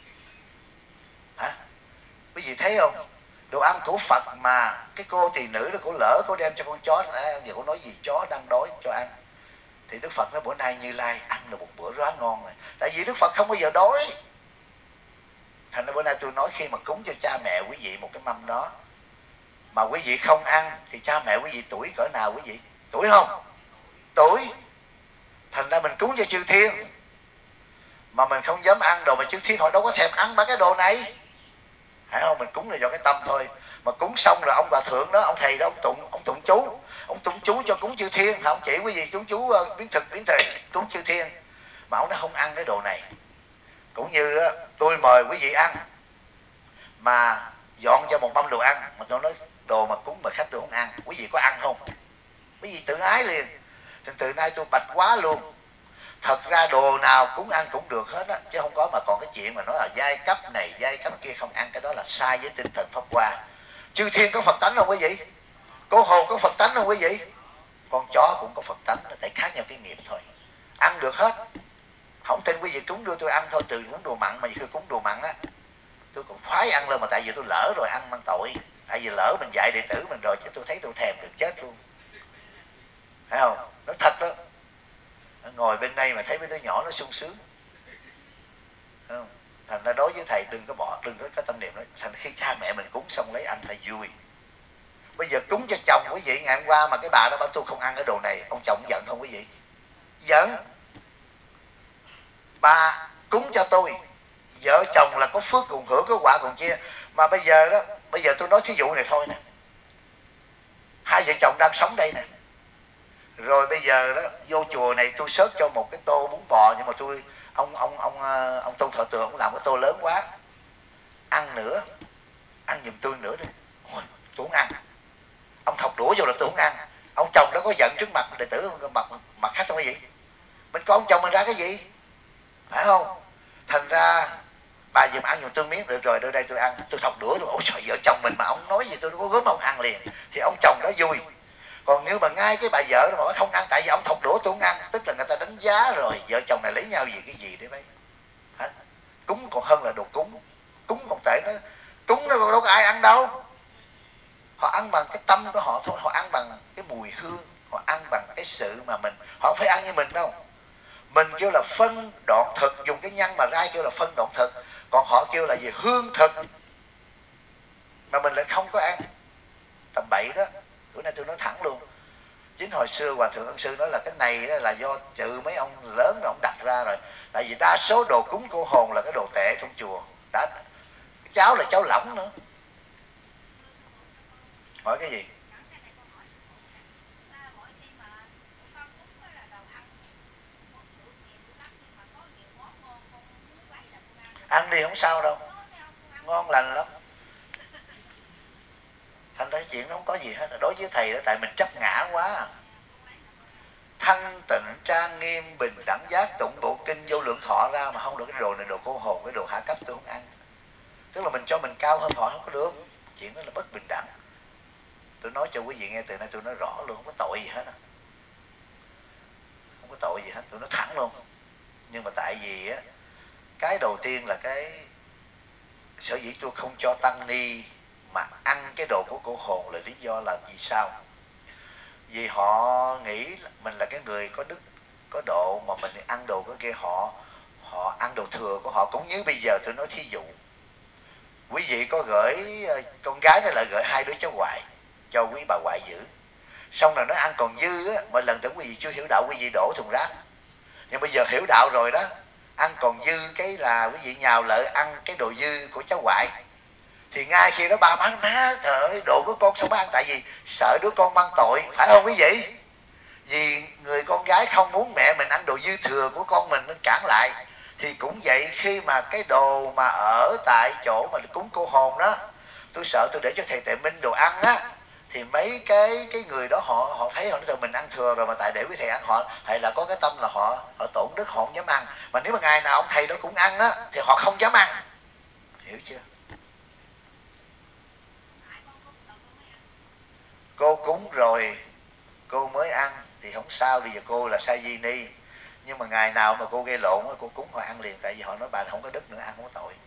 Hả? Quý vị thấy không? Đồ ăn của Phật mà cái cô tỳ nữ đó, cô lỡ cô đem cho con chó, giờ cô nói gì chó đang đói cho ăn, thì Đức Phật nói bữa nay Như Lai ăn là một bữa rất ngon này. Tại vì Đức Phật không bao giờ đói. Thành ra bữa nay tôi nói khi mà cúng cho cha mẹ quý vị một cái mâm đó mà quý vị không ăn thì cha mẹ quý vị tuổi cỡ nào quý vị? Tuổi không? Tuổi. Thành ra mình cúng cho chư thiên mà mình không dám ăn đồ mà chư thiên họ đâu có thèm ăn ba cái đồ này, phải không? Mình cúng là do cái tâm thôi. Mà cúng xong rồi ông bà thượng đó, ông thầy đó, ông tụng chú cho cúng chư thiên, không chỉ quý vị chú biến thực biến thời cúng chư thiên, mà ông nó không ăn cái đồ này. Cũng như tôi mời quý vị ăn mà dọn cho một mâm đồ ăn mà tôi nói đồ mà cúng mời khách tôi không ăn, quý vị có ăn không? Quý vị tự ái liền. Thì từ nay tôi bạch quá luôn. Thật ra đồ nào cúng ăn cũng được hết á, chứ không có mà còn cái chuyện mà nói là giai cấp này giai cấp kia không ăn, cái đó là sai với tinh thần Pháp Hoa. Chư thiên có Phật tánh không quý vị? Cô hồn có Phật tánh không quý vị? Con chó cũng có Phật tánh, tại khác nhau cái nghiệp thôi. Ăn được hết. Không tin quý vị cúng đưa tôi ăn thôi, trừ cúng đồ mặn, mà khi cúng đồ mặn á tôi còn khoái ăn lên, mà tại vì tôi lỡ rồi ăn mang tội. Tại vì lỡ mình dạy đệ tử mình rồi, chứ tôi thấy tôi thèm được chết luôn, phải không? Nó thật đó. Ngồi bên đây mà thấy mấy đứa nhỏ nó sung sướng, phải không? Thành ra đối với thầy đừng có cái tâm niệm đó. Thành khi cha mẹ mình cúng xong lấy ăn thầy vui. Bây giờ cúng cho chồng quý vị, ngày hôm qua mà cái bà đó bảo tôi không ăn cái đồ này, ông chồng giận không quý vị? Giận. Bà cúng cho tôi, vợ chồng là có phước cùng hưởng, có quả cùng chia. Mà bây giờ đó, bây giờ tôi nói thí dụ này thôi nè, hai vợ chồng đang sống đây nè, rồi bây giờ đó vô chùa này tôi xớt cho một cái tô bún bò, nhưng mà ông Tôn Thọ Tường ông làm cái tô lớn quá, ăn nữa, ăn giùm tôi nữa đi. Ôi, tôi không ăn. Ông thọc đũa vô là tôi không ăn. Ông chồng đó có giận trước mặt đệ tử, mặt khách không cái gì? Mình có ông chồng mình ra cái gì, phải không? Thành ra bà giùm ăn giùm tôi miếng, được rồi đưa đây tôi ăn. Tôi thọc đũa luôn. Ôi trời, vợ chồng mình mà ông nói gì tôi đâu có gớm ông ăn liền, thì ông chồng đó vui. Còn nếu mà ngay cái bà vợ đó mà không ăn tại vì ông thọc đũa tôi không ăn, tức là người ta đánh giá rồi vợ chồng này lấy nhau vì cái gì đấy mấy. Hả? Cúng còn hơn là đồ cúng. Cúng còn tệ, nó cúng nó còn đâu có ai ăn đâu. Họ ăn bằng cái tâm của họ thôi, họ ăn bằng cái mùi hương, họ ăn bằng cái sự mà mình, họ không phải ăn như mình đâu. Mình kêu là phân đoạn thực, dùng cái nhân mà rai kêu là phân đoạn thực, còn họ kêu là gì hương thực, mà mình lại không có ăn. Tầm bậy đó. Bữa nay tôi nói thẳng luôn. Chính hồi xưa Hòa Thượng Ân Sư nói là cái này đó là do trừ mấy ông lớn rồi ông đặt ra rồi. Tại vì đa số đồ cúng cô hồn là cái đồ tệ trong chùa. Đã, cái cháo là cháo lỏng nữa. Hỏi cái gì? Ăn đi không sao đâu, ngon lành lắm. Thành ra chuyện nó không có gì hết. Đối với thầy đó, tại mình chấp ngã quá. Thanh tịnh trang nghiêm bình đẳng giác tụng bộ kinh vô lượng thọ ra mà không được cái đồ này đồ cô hồn, cái đồ hạ cấp tôi không ăn. Tức là mình cho mình cao hơn họ không có được. Chuyện đó là bất bình đẳng. Tôi nói cho quý vị nghe, từ nay tôi nói rõ luôn, không có tội gì hết. Không có tội gì hết, tôi nói thẳng luôn. Nhưng mà tại vì á, cái đầu tiên là cái sở dĩ tôi không cho tăng ni mà ăn cái đồ của cô hồn là lý do là vì sao? Vì họ nghĩ mình là cái người có đức có độ, mà mình ăn đồ cái kia họ họ ăn đồ thừa của họ. Cũng như bây giờ tôi nói thí dụ, quý vị có gửi con gái nó lại gửi 2 đứa cháu ngoại cho quý bà ngoại giữ, xong rồi nó ăn còn dư á, mỗi lần tưởng quý vị chưa hiểu đạo quý vị đổ thùng rác. Nhưng bây giờ hiểu đạo rồi đó, ăn còn dư cái là quý vị nhào lợi ăn cái đồ dư của cháu ngoại. Thì ngay khi đó ba má trời ơi, đồ của con sao má ăn, tại vì sợ đứa con mang tội, phải không quý vị? Vì người con gái không muốn mẹ mình ăn đồ dư thừa của con mình nên cản lại. Thì cũng vậy, khi mà cái đồ mà ở tại chỗ mà cúng cô hồn đó, tôi sợ tôi để cho thầy Tệ Minh đồ ăn á, thì mấy cái người đó họ thấy họ nói rằng mình ăn thừa rồi mà tại để quý thầy ăn, họ hay là có cái tâm là họ tổn đức, họ không dám ăn. Mà nếu mà ngày nào ông thầy đó cũng ăn á thì họ không dám ăn, hiểu chưa? Cô cúng rồi cô mới ăn thì không sao, bây giờ cô là sa di ni. Nhưng mà ngày nào mà cô gây lộn cô cúng họ ăn liền, tại vì họ nói bà không có đức nữa, ăn không có tội.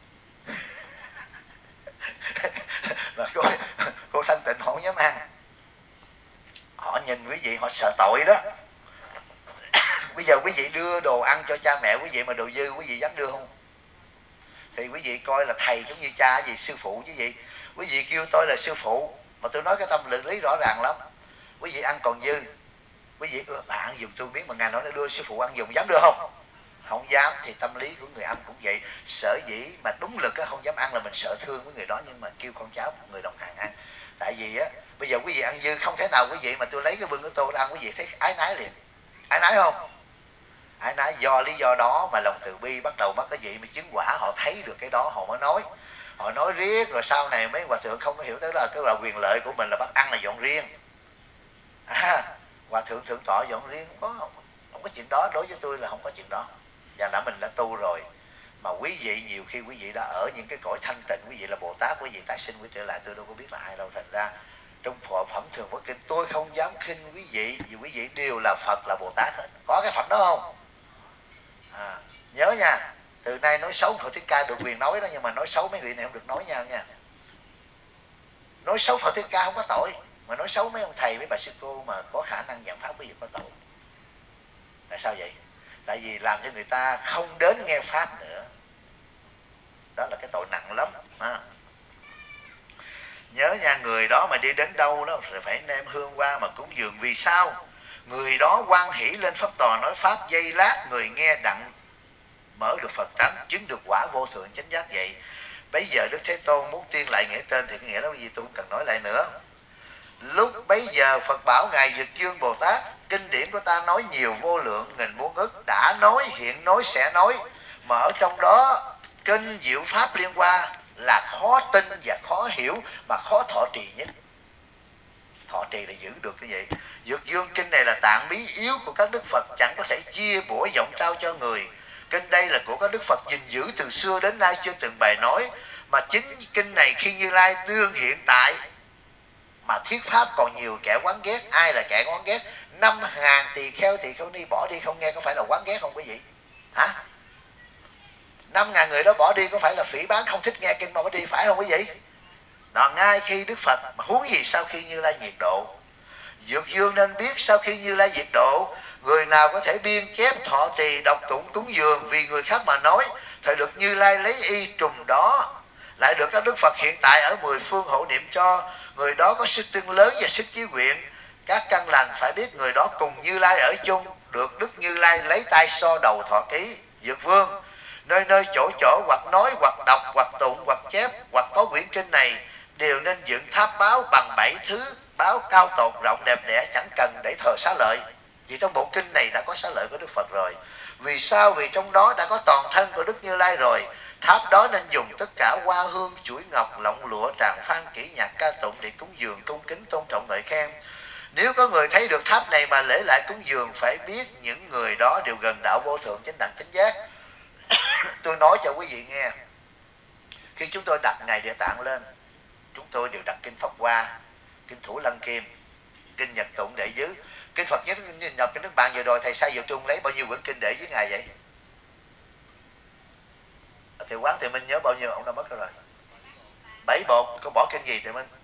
Và cô thanh tịnh họ không dám ăn, họ nhìn quý vị họ sợ tội đó. Bây giờ quý vị đưa đồ ăn cho cha mẹ quý vị mà đồ dư quý vị dám đưa không? Thì quý vị coi là thầy giống như cha gì, sư phụ chứ gì. Quý vị kêu tôi là sư phụ mà tôi nói cái tâm lực lý rõ ràng lắm. Quý vị ăn còn dư, quý vị bà ăn dùng tôi biết, mà ngài nói nó đưa sư phụ ăn dùng, dám đưa không? Không dám. Thì tâm lý của người ăn cũng vậy. Sở dĩ mà đúng lực không dám ăn là mình sợ thương với người đó, nhưng mà kêu con cháu người đồng hàng ăn. Tại vì á bây giờ quý vị ăn dư, không thể nào quý vị mà tôi lấy cái bưng của tôi ra ăn quý vị thấy ái nái liền. Ái nái không? Ái nái. Do lý do đó mà lòng từ bi bắt đầu mất cái gì mà chứng quả, họ thấy được cái đó họ mới nói. Họ nói riết rồi sau này mấy hòa thượng không có hiểu tới là cái là quyền lợi của mình là bắt ăn là dọn riêng. Hòa thượng thượng tọa dọn riêng, không có chuyện đó. Đối với tôi là không có chuyện đó. Và đã mình đã tu rồi. Mà quý vị nhiều khi quý vị đã ở những cái cõi thanh tịnh, quý vị là Bồ Tát, quý vị tái sinh quý trở lại, tôi đâu có biết là ai đâu. Thành ra trong phẩm thường Phật kinh tôi không dám khinh quý vị, vì quý vị đều là Phật, là Bồ Tát hết. Có cái Phật đó không? Nhớ nha, từ nay nói xấu Phật Thích Ca được quyền nói đó, nhưng mà nói xấu mấy người này không được nói nhau nha. Nói xấu Phật Thích Ca không có tội, mà nói xấu mấy ông thầy mấy bà sư cô mà có khả năng giảng pháp quý vị có tội. Tại sao vậy? Tại vì làm cho người ta không đến nghe pháp nữa. Đó là cái tội nặng lắm. Nhớ nha, người đó mà đi đến đâu đó rồi phải đem hương qua mà cúng dường. Vì sao? Người đó hoan hỷ lên pháp tòa nói pháp, giây lát người nghe đặng mở được Phật tánh, chứng được quả vô thượng chánh giác vậy. Bây giờ Đức Thế Tôn muốn tuyên lại nghĩa tên thì cái nghĩa đó gì tôi không cần nói lại nữa. Lúc bấy giờ Phật bảo ngài Dược Dương Bồ Tát, kinh điển của ta nói nhiều vô lượng nghìn muôn ức, đã nói, hiện nói, sẽ nói, mà ở trong đó kinh diệu pháp liên qua là khó tin và khó hiểu mà khó thọ trì nhất. Thọ trì là giữ được cái vậy. Dược Dương kinh này là tạng bí yếu của các đức Phật, chẳng có thể chia bủa giọng trao cho người. Kinh đây là của các đức Phật gìn giữ từ xưa đến nay chưa từng bài nói, mà chính kinh này khi Như Lai đương hiện tại mà thuyết pháp còn nhiều kẻ quán ghét. Ai là kẻ quán ghét? 5.000 tỳ kheo ni bỏ đi không nghe, có phải là quán ghét không quý vị? 5.000 người đó bỏ đi có phải là phỉ báng không thích nghe kinh mà bỏ đi, phải không quý vị? Đó, ngay khi Đức Phật mà huống gì sau khi Như Lai diệt độ. Dược Dương nên biết sau khi Như Lai diệt độ, người nào có thể biên chép thọ trì đọc tụng cúng dường vì người khác mà nói, thời được Như Lai lấy y trùng đó, lại được các Đức Phật hiện tại ở 10 phương hộ niệm cho, người đó có sức tương lớn và sức chí nguyện. Các căn lành phải biết người đó cùng Như Lai ở chung, được Đức Như Lai lấy tay so đầu thọ ký. Dược Vương nơi nơi chỗ chỗ hoặc nói hoặc đọc hoặc tụng hoặc chép hoặc có quyển kinh này đều nên dựng tháp báo bằng 7 thứ báo cao tột rộng đẹp đẽ, chẳng cần để thờ xá lợi. Vì trong bộ kinh này đã có xá lợi của Đức Phật rồi. Vì sao? Vì trong đó đã có toàn thân của Đức Như Lai rồi. Tháp đó nên dùng tất cả hoa hương, chuỗi ngọc, lọng lụa, tràng phan, kỹ nhạc ca tụng để cúng dường, cung kính, tôn trọng, ngợi khen. Nếu có người thấy được tháp này mà lễ lại cúng dường, phải biết những người đó đều gần đạo vô thượng chánh đẳng chánh giác. Tôi nói cho quý vị nghe, khi chúng tôi đặt Ngài Địa Tạng lên, chúng tôi đều đặt kinh Pháp Hoa, kinh Thủ Lăng Kim, kinh Nhật Tụng để dưới. Kinh Phật nhất nhập cái nước bạn vừa rồi thầy Sai Diệu Trung lấy bao nhiêu quyển kinh để với Ngài vậy? Thầy Quán Thầy Minh nhớ bao nhiêu? Ông đã mất rồi. 7 bộ. Có bỏ kinh gì Thầy Minh?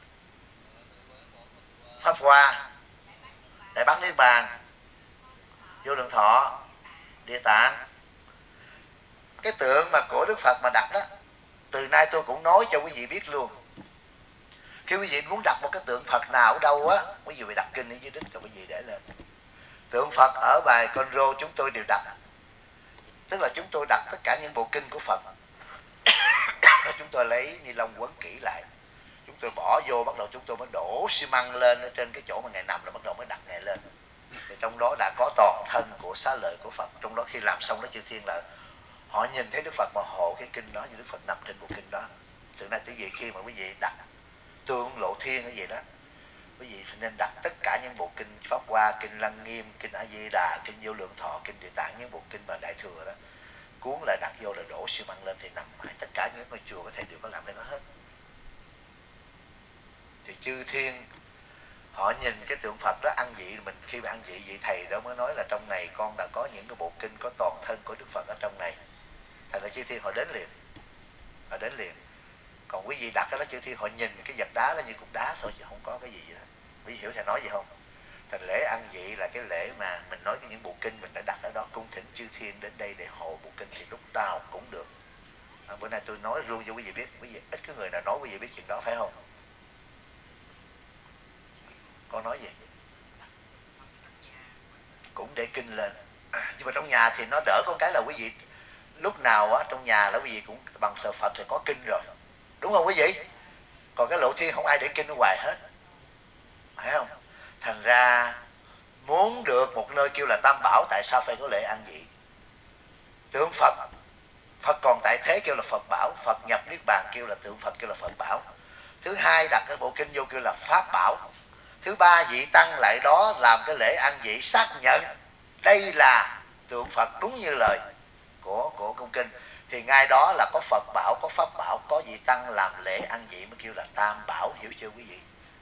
Pháp Hoa, Đại Bát Niết Bàn, Vô Lượng Thọ, Địa Tạng. Cái tượng mà của Đức Phật mà đặt đó, từ nay tôi cũng nói cho quý vị biết luôn. Khi quý vị muốn đặt một cái tượng Phật nào ở đâu á, quý vị đặt kinh ở dưới đít rồi quý vị để lên. Tượng Phật ở bài Con Rô chúng tôi đều đặt, tức là chúng tôi đặt tất cả những bộ kinh của Phật. Chúng tôi lấy ni lông quấn kỹ lại, chúng tôi bỏ vô, bắt đầu chúng tôi mới đổ xi măng lên ở trên cái chỗ mà Ngài nằm, rồi bắt đầu mới đặt Ngài lên. Thì trong đó đã có toàn thân của xá lợi của Phật. Trong đó khi làm xong đó chư thiên là họ nhìn thấy Đức Phật mà hộ cái kinh đó, như Đức Phật nằm trên bộ kinh đó. Từ nay tới vì khi mà quý vị đặt Tương Lộ Thiên cái gì đó, quý vị nên đặt tất cả những bộ kinh Pháp Hoa, kinh Lăng Nghiêm, kinh A Di Đà, kinh Vô Lượng Thọ, kinh Địa Tạng, những bộ kinh mà Đại Thừa đó, cuốn lại đặt vô rồi đổ xi măng lên thì nằm mãi. Tất cả những ngôi chùa có thể đều có làm cái đó hết. Thì chư thiên họ nhìn cái tượng Phật đó ăn vị, mình khi mà ăn vị thầy đó mới nói là trong này con đã có những cái bộ kinh có toàn thân của Đức Phật ở trong này. Thành ra chư thiên họ đến liền, họ đến liền. Còn quý vị đặt cái đó chư thiên họ nhìn cái vật đá đó như cục đá thôi chứ không có cái gì đó. Quý vị hiểu thầy nói gì không? Thành lễ ăn vị là cái lễ mà mình nói những bộ kinh mình đã đặt ở đó, cung thỉnh chư thiên đến đây để hộ bộ kinh thì lúc nào cũng được. Bữa nay tôi nói luôn cho quý vị biết, quý vị ít có người nào nói quý vị biết chuyện đó phải không? Con nói gì? Cũng để kinh lên. Nhưng mà trong nhà thì nó đỡ có cái là quý vị lúc nào á trong nhà là quý vị cũng bằng thờ Phật thì có kinh rồi, đúng không quý vị? Còn cái Lộ Thiên không ai để kinh ở ngoài hết, phải không? Thành ra muốn được một nơi kêu là Tam Bảo, tại sao phải có lễ ăn vị? Tượng Phật, Phật còn tại thế kêu là Phật Bảo, Phật nhập Niết Bàn kêu là tượng Phật, kêu là Phật Bảo. Thứ hai đặt cái bộ kinh vô kêu là Pháp Bảo. Thứ ba vị tăng lại đó làm cái lễ ăn vị xác nhận đây là tượng Phật đúng như lời của cung kinh. Thì ngay đó là có Phật Bảo, có Pháp Bảo, có vị tăng làm lễ ăn vị mới kêu là Tam Bảo, hiểu chưa quý vị?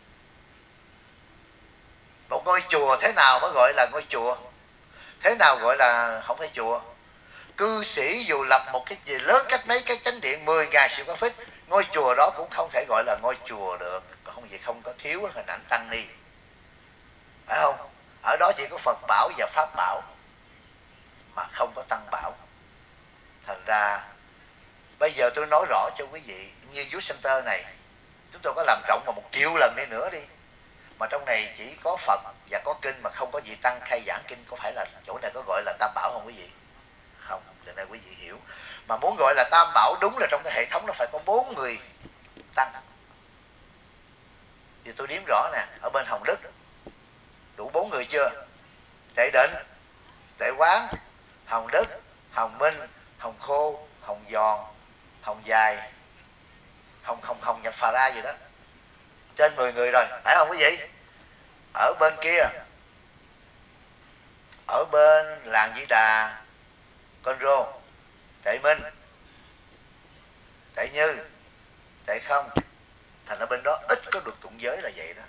Một ngôi chùa thế nào mới gọi là ngôi chùa? Thế nào gọi là không phải chùa? Cư sĩ dù lập một cái gì lớn cách mấy cái chánh điện 10.000 square feet, ngôi chùa đó cũng không thể gọi là ngôi chùa được. Không gì không có thiếu hình ảnh tăng ni, phải không? Ở đó chỉ có Phật Bảo và Pháp Bảo mà không có Tăng Bảo. Thành ra bây giờ tôi nói rõ cho quý vị, như Youth Center này chúng tôi có làm rộng mà 1 triệu lần đi nữa đi, mà trong này chỉ có Phật và có kinh mà không có vị tăng khai giảng kinh, có phải là chỗ này có gọi là Tam Bảo không quý vị? Không, từ nay quý vị hiểu. Mà muốn gọi là Tam Bảo đúng là trong cái hệ thống nó phải có 4 người tăng. Thì tôi điếm rõ nè, ở bên Hồng Đức đủ 4 người chưa? Tệ Định, Tệ Quán, Hồng Đức, Hồng Minh, Hồng Khô, Hồng Giòn, Hồng Dài, Hồng Nhật Phà Ra gì đó, trên 10 người rồi, phải không quý vị? Ở bên kia, ở bên làng Di Đà, Con Rô, Tệ Minh, Tệ Như, Tệ Không. Thành ở bên đó ít có được tụng giới là vậy đó.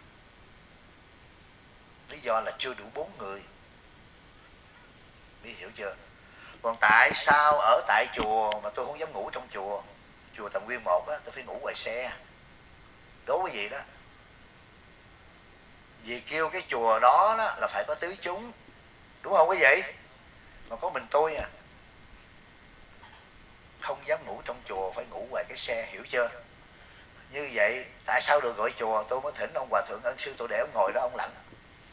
Lý do là chưa đủ 4 người. Biết hiểu chưa? Còn tại sao ở tại chùa mà tôi không dám ngủ trong chùa, chùa Tầm Nguyên 1 á, tôi phải ngủ ngoài xe. Đố cái gì đó. Vì kêu cái chùa đó, là phải có tứ chúng, đúng không quý vị? Mà có mình tôi à, không dám ngủ trong chùa, phải ngủ ngoài cái xe, hiểu chưa? Như vậy tại sao được gọi chùa? Tôi mới thỉnh ông Hòa Thượng Ân Sư tôi để ông ngồi đó ông lạnh.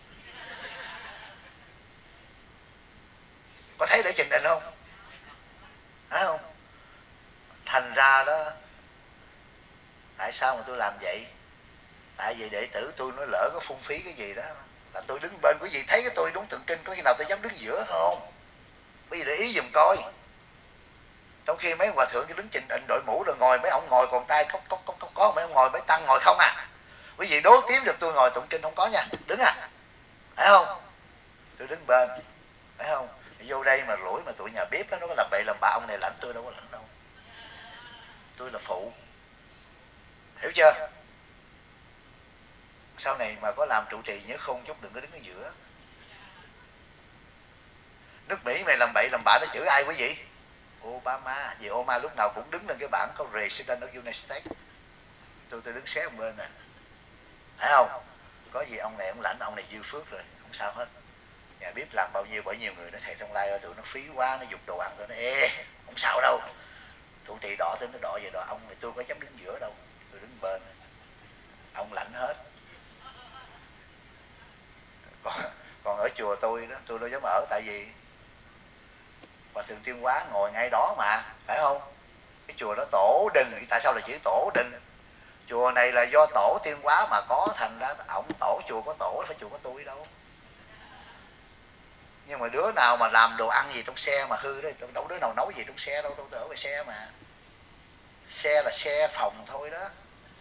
Có thấy để trình hình không? Phải không? Thành ra đó, tại sao mà tôi làm vậy? Tại vì đệ tử tôi nó lỡ có phung phí cái gì đó là tôi đứng bên. Quý vị thấy cái tôi đúng tượng kinh, có khi nào tôi dám đứng giữa không? Quý vị để ý giùm coi. Trong khi mấy hòa thượng cứ đứng trình hình đội mũ rồi ngồi, mấy ông ngồi còn tay có mấy ông ngồi, mấy tăng ngồi không à. Quý vị đố kiếm được tôi ngồi tụng kinh không có nha, đứng à, phải không? Tôi đứng bên, phải không? Vô đây mà lỗi mà tụi nhà bếp đó, nó có làm bậy làm bạ, ông này lãnh tôi đâu có lãnh đâu, tôi là phụ, hiểu chưa? Sau này mà có làm trụ trì nhớ khôn chút, đừng có đứng ở giữa. Nước Mỹ mày làm bậy làm bạ nó chửi ai quý vị? Obama. Vì Obama lúc nào cũng đứng lên cái bảng có President of United States. Tôi đứng xé một bên nè, phải không? Có gì ông này ông lãnh, ông này dư phước rồi, không sao hết. Nhà bếp làm bao nhiêu, bởi nhiều người nói thầy Thông Lai ơi tụi nó phí quá, nó dục đồ ăn tôi nói ê không sao đâu, tụi chị đỏ tới nó đỏ về đỏ, ông thì tôi có dám đứng giữa đâu, tôi đứng bên, ông lãnh hết. Còn ở chùa tôi đó, tôi đâu dám ở, tại vì Hòa Thượng Tuyên Hóa ngồi ngay đó mà, phải không? Cái chùa đó tổ đình, tại sao là chỉ tổ đình? Chùa này là do tổ Tuyên Hóa mà có, thành ra ổng tổ chùa có tổ, phải chùa có tôi đâu. Nhưng mà đứa nào mà làm đồ ăn gì trong xe mà hư đó, đâu đứa nào nấu gì trong xe đâu, đâu ở về xe mà. Xe là xe phòng thôi đó.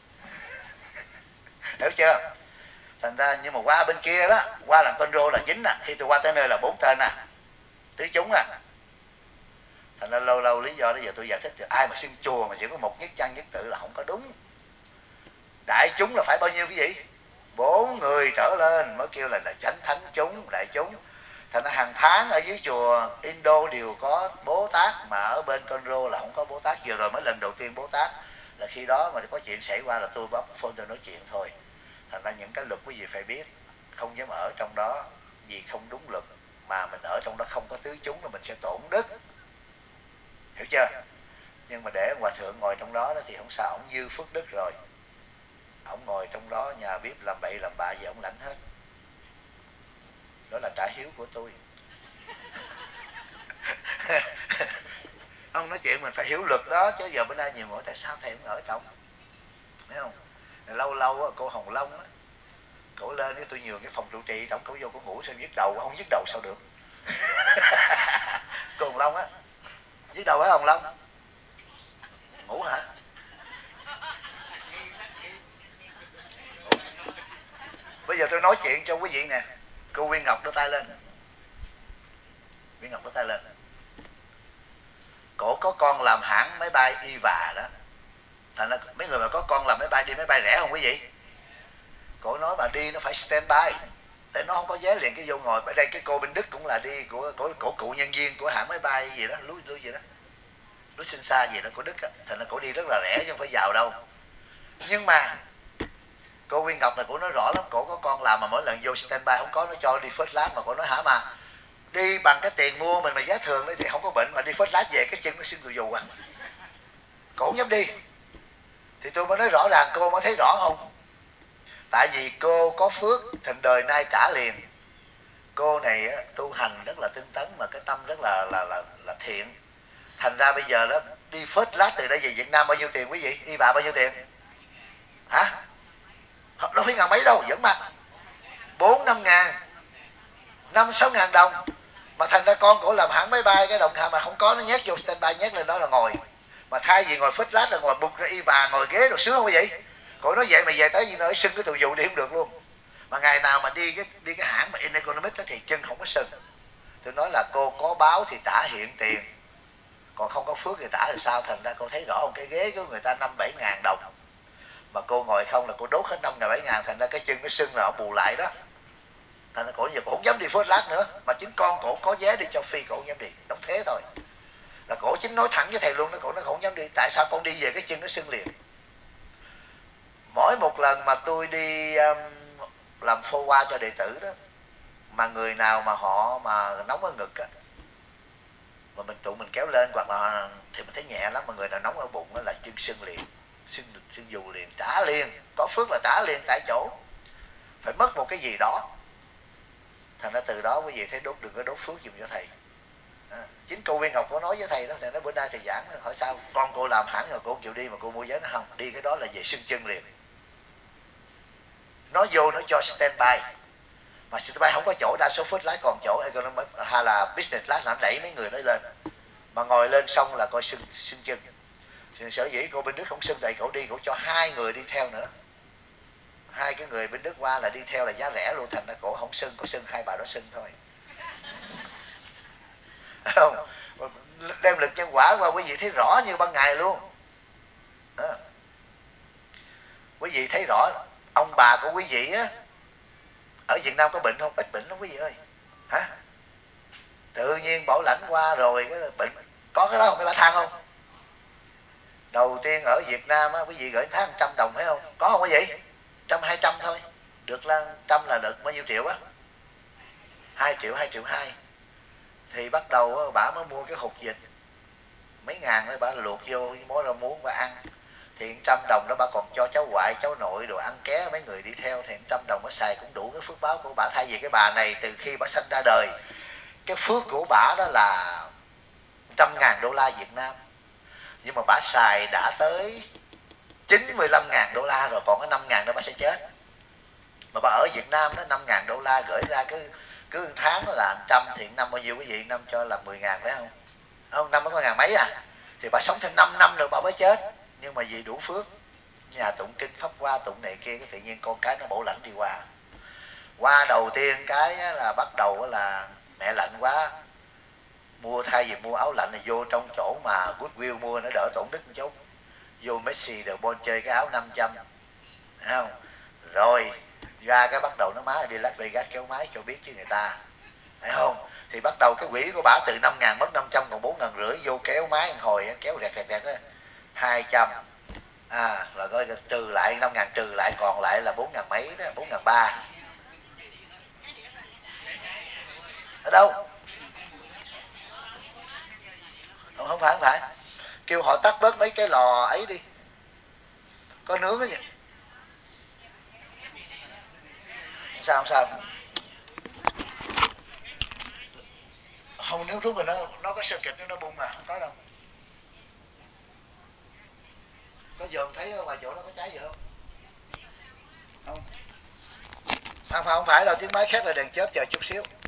Hiểu chưa? Thành ra nhưng mà qua bên kia đó, qua làm control là chính nè, khi tôi qua tới nơi là 4 tên nè, tứ chúng nè. Thành ra lâu lâu lý do đó giờ tôi giải thích được, ai mà xưng chùa mà chỉ có một nhất chân nhất tự là không có đúng. Đại chúng là phải bao nhiêu quý vị? 4 người trở lên mới kêu là chánh thánh chúng, đại chúng. Thành ra hàng tháng ở dưới chùa Indo đều có Bố Tát, mà ở bên Conro là không có Bố Tát. Vừa rồi mới lần đầu tiên Bố Tát, là khi đó mà có chuyện xảy qua là tôi bấm phone tôi nói chuyện thôi. Thành ra những cái luật quý vị phải biết, không dám ở trong đó vì không đúng luật, mà mình ở trong đó không có tứ chúng là mình sẽ tổn đức. Hiểu chưa? Nhưng mà để Hòa Thượng ngồi trong đó thì không sao, ổng dư phước đức rồi. Ổng ngồi trong đó nhà bếp làm bậy làm bạ gì ổng lãnh hết. Đó là trả hiếu của tôi. Ông nói chuyện mình phải hiểu luật đó, chứ giờ bữa nay nhiều người tại sao thầy không ở trong, thấy không? Lâu lâu á, cô Hồng Long á, cổ lên với tôi nhường cái phòng trụ trì, trong cổ vô cổ ngủ xem nhức đầu, không nhức đầu sao được. Cô Hồng Long á, nhức đầu hả Hồng Long? Ngủ hả? Bây giờ tôi nói chuyện cho quý vị nè. Cô Viên Ngọc đưa tay lên. Viên Ngọc đưa tay lên. Cổ có con làm hãng máy bay Eva đó. Thành ra mấy người mà có con làm máy bay, đi máy bay rẻ không quý vị? Cổ nói mà đi nó phải stand by, tại nó không có vé liền cái vô ngồi. Ở đây cái cô bên Đức cũng là đi của cụ nhân viên của hãng máy bay gì đó, Lúi gì đó, Lúi Sinh Xa gì đó của Đức á. Thành ra cổ đi rất là rẻ chứ không phải giàu đâu. Nhưng mà cô Viên Ngọc này cổ nói rõ lắm, cổ có con làm mà mỗi lần vô standby không có, nó cho đi first class. Mà cổ nói hả, mà đi bằng cái tiền mua mình mà giá thường đấy thì không có bệnh, mà đi first class về cái chân nó sưng tù dù à. Cổ không dám đi. Thì tôi mới nói rõ ràng, cô mới thấy rõ không? Tại vì cô có phước, thành đời nay trả liền. Cô này tu hành rất là tinh tấn, mà cái tâm rất là thiện. Thành ra bây giờ đó đi first class từ đây về Việt Nam bao nhiêu tiền quý vị? Đi bà bao nhiêu tiền? Hả? Đâu phải ngàn mấy đâu, vẫn mà 4-5 ngàn, 5-6 ngàn đồng. Mà thành ra con cổ làm hãng máy bay, cái đồng hà mà không có nó nhét vô standby, nhét lên đó là ngồi. Mà thay vì ngồi first class là ngồi bục ra y bà, ngồi ghế rồi sướng không quý vị? Cổ nói vậy mà về tới gì nơi sưng cái tù dụ đi không được luôn. Mà ngày nào mà đi cái hãng mà in economic đó thì chân không có sưng. Tôi nói là cô có báo thì trả hiện tiền, còn không có phước thì trả thì sao? Thành ra cô thấy rõ không, cái ghế của người ta 5-7 ngàn đồng, mà cô ngồi không là cô đốt hết 5-7 ngàn, thành ra cái chân nó sưng là họ bù lại đó. Thành ra cổ giờ cổ không dám đi first class nữa, mà chính con cổ có vé đi cho phi cổ không dám đi, đóng thế thôi. Là cổ chính nói thẳng với thầy luôn đó, cổ nó không dám đi. Tại sao con đi về cái chân nó sưng liền? Mỗi một lần mà tôi đi làm phô qua cho đệ tử đó, mà người nào mà họ mà nóng ở ngực á, mà tụi mình kéo lên hoặc là thì mình thấy nhẹ lắm, mà người nào nóng ở bụng á là chân sưng liền, sưng dù liền, trả liền. Có phước là trả liền tại chỗ, phải mất một cái gì đó. Thành ra từ đó quý vị thấy đừng có đốt phước giùm cho thầy. Chính cô Viên Ngọc có nói với thầy đó, thầy nói bữa nay thầy giảng hỏi sao con cô làm hẳn rồi cô không chịu đi, mà cô mua vé nó không đi, cái đó là về sưng chân liền. Nó vô nó cho standby, mà standby không có chỗ, đa số first class còn chỗ economic hay là business class là nó đẩy mấy người đó lên, mà ngồi lên xong là coi sưng chân. Sở dĩ cô bên Đức không sưng, tại cổ đi cổ cho 2 người đi theo nữa, 2 cái người bên Đức qua là đi theo là giá rẻ luôn. Thành ra cổ không sưng, có sưng 2 bà đó sưng thôi. Không, đem lực nhân quả qua quý vị thấy rõ như ban ngày luôn. Quý vị thấy rõ ông bà của quý vị á ở Việt Nam có bệnh không? Ít bệnh lắm quý vị ơi. Hả? Tự nhiên bảo lãnh qua rồi cái bệnh. Có cái đó không? Mấy bà than không? Đầu tiên ở Việt Nam á, quý vị gửi tháng 100 đồng phải không? Có không quý vị? 100-200 thôi. Được là 100 là được bao nhiêu triệu á? 2 triệu 2. Thì bắt đầu bà mới mua cái hột vịt mấy ngàn đó, bà luộc vô mối rau muống bà ăn. Thì 100 đồng đó bà còn cho cháu ngoại cháu nội đồ ăn ké, mấy người đi theo, thì 100 đồng bà xài cũng đủ cái phước báo của bà. Thay vì cái bà này từ khi bà sanh ra đời, cái phước của bà đó là 100.000 đô la Việt Nam, nhưng mà bà xài đã tới 95.000 đô la rồi, còn cái 5.000 đó bà sẽ chết. Mà bà ở Việt Nam đó 5.000 đô la gửi ra cứ tháng là 100, thì năm bao nhiêu quý vị? Năm cho là 10.000 phải không? Không, năm nó có ngàn mấy à. Thì bà sống thêm 5 năm rồi bà mới chết. Nhưng mà vì đủ phước, nhà tụng kinh pháp qua tụng này kia, cái tự nhiên con cái nó bổ lãnh đi qua. Qua đầu tiên cái là bắt đầu là mẹ lạnh quá, mua, thay vì mua áo lạnh là vô trong chỗ mà Goodwill mua nó đỡ tổn đức một chút, vô Messi De Bon chơi cái áo 500, thấy không? Rồi ra cái bắt đầu nó má đi Las Vegas kéo máy cho biết chứ người ta, thấy không? Thì bắt đầu cái quỹ của bả từ 5.000 mất 500 còn 4.500, vô kéo máy hồi kéo rẹt đó 200, là coi trừ lại 5.000, trừ lại còn lại là 4.000 mấy đó, 4.300. Ở đâu? Không phải kêu họ tắt bớt mấy cái lò ấy đi, có nướng cái gì. Không sao không, nếu rút rồi nó có sơ kịch nó bung mà, không có đâu. Có giờ thấy ngoài chỗ đó có cháy gì không? Không phải đâu, tiếng máy khác là đèn chớp, chờ chút xíu.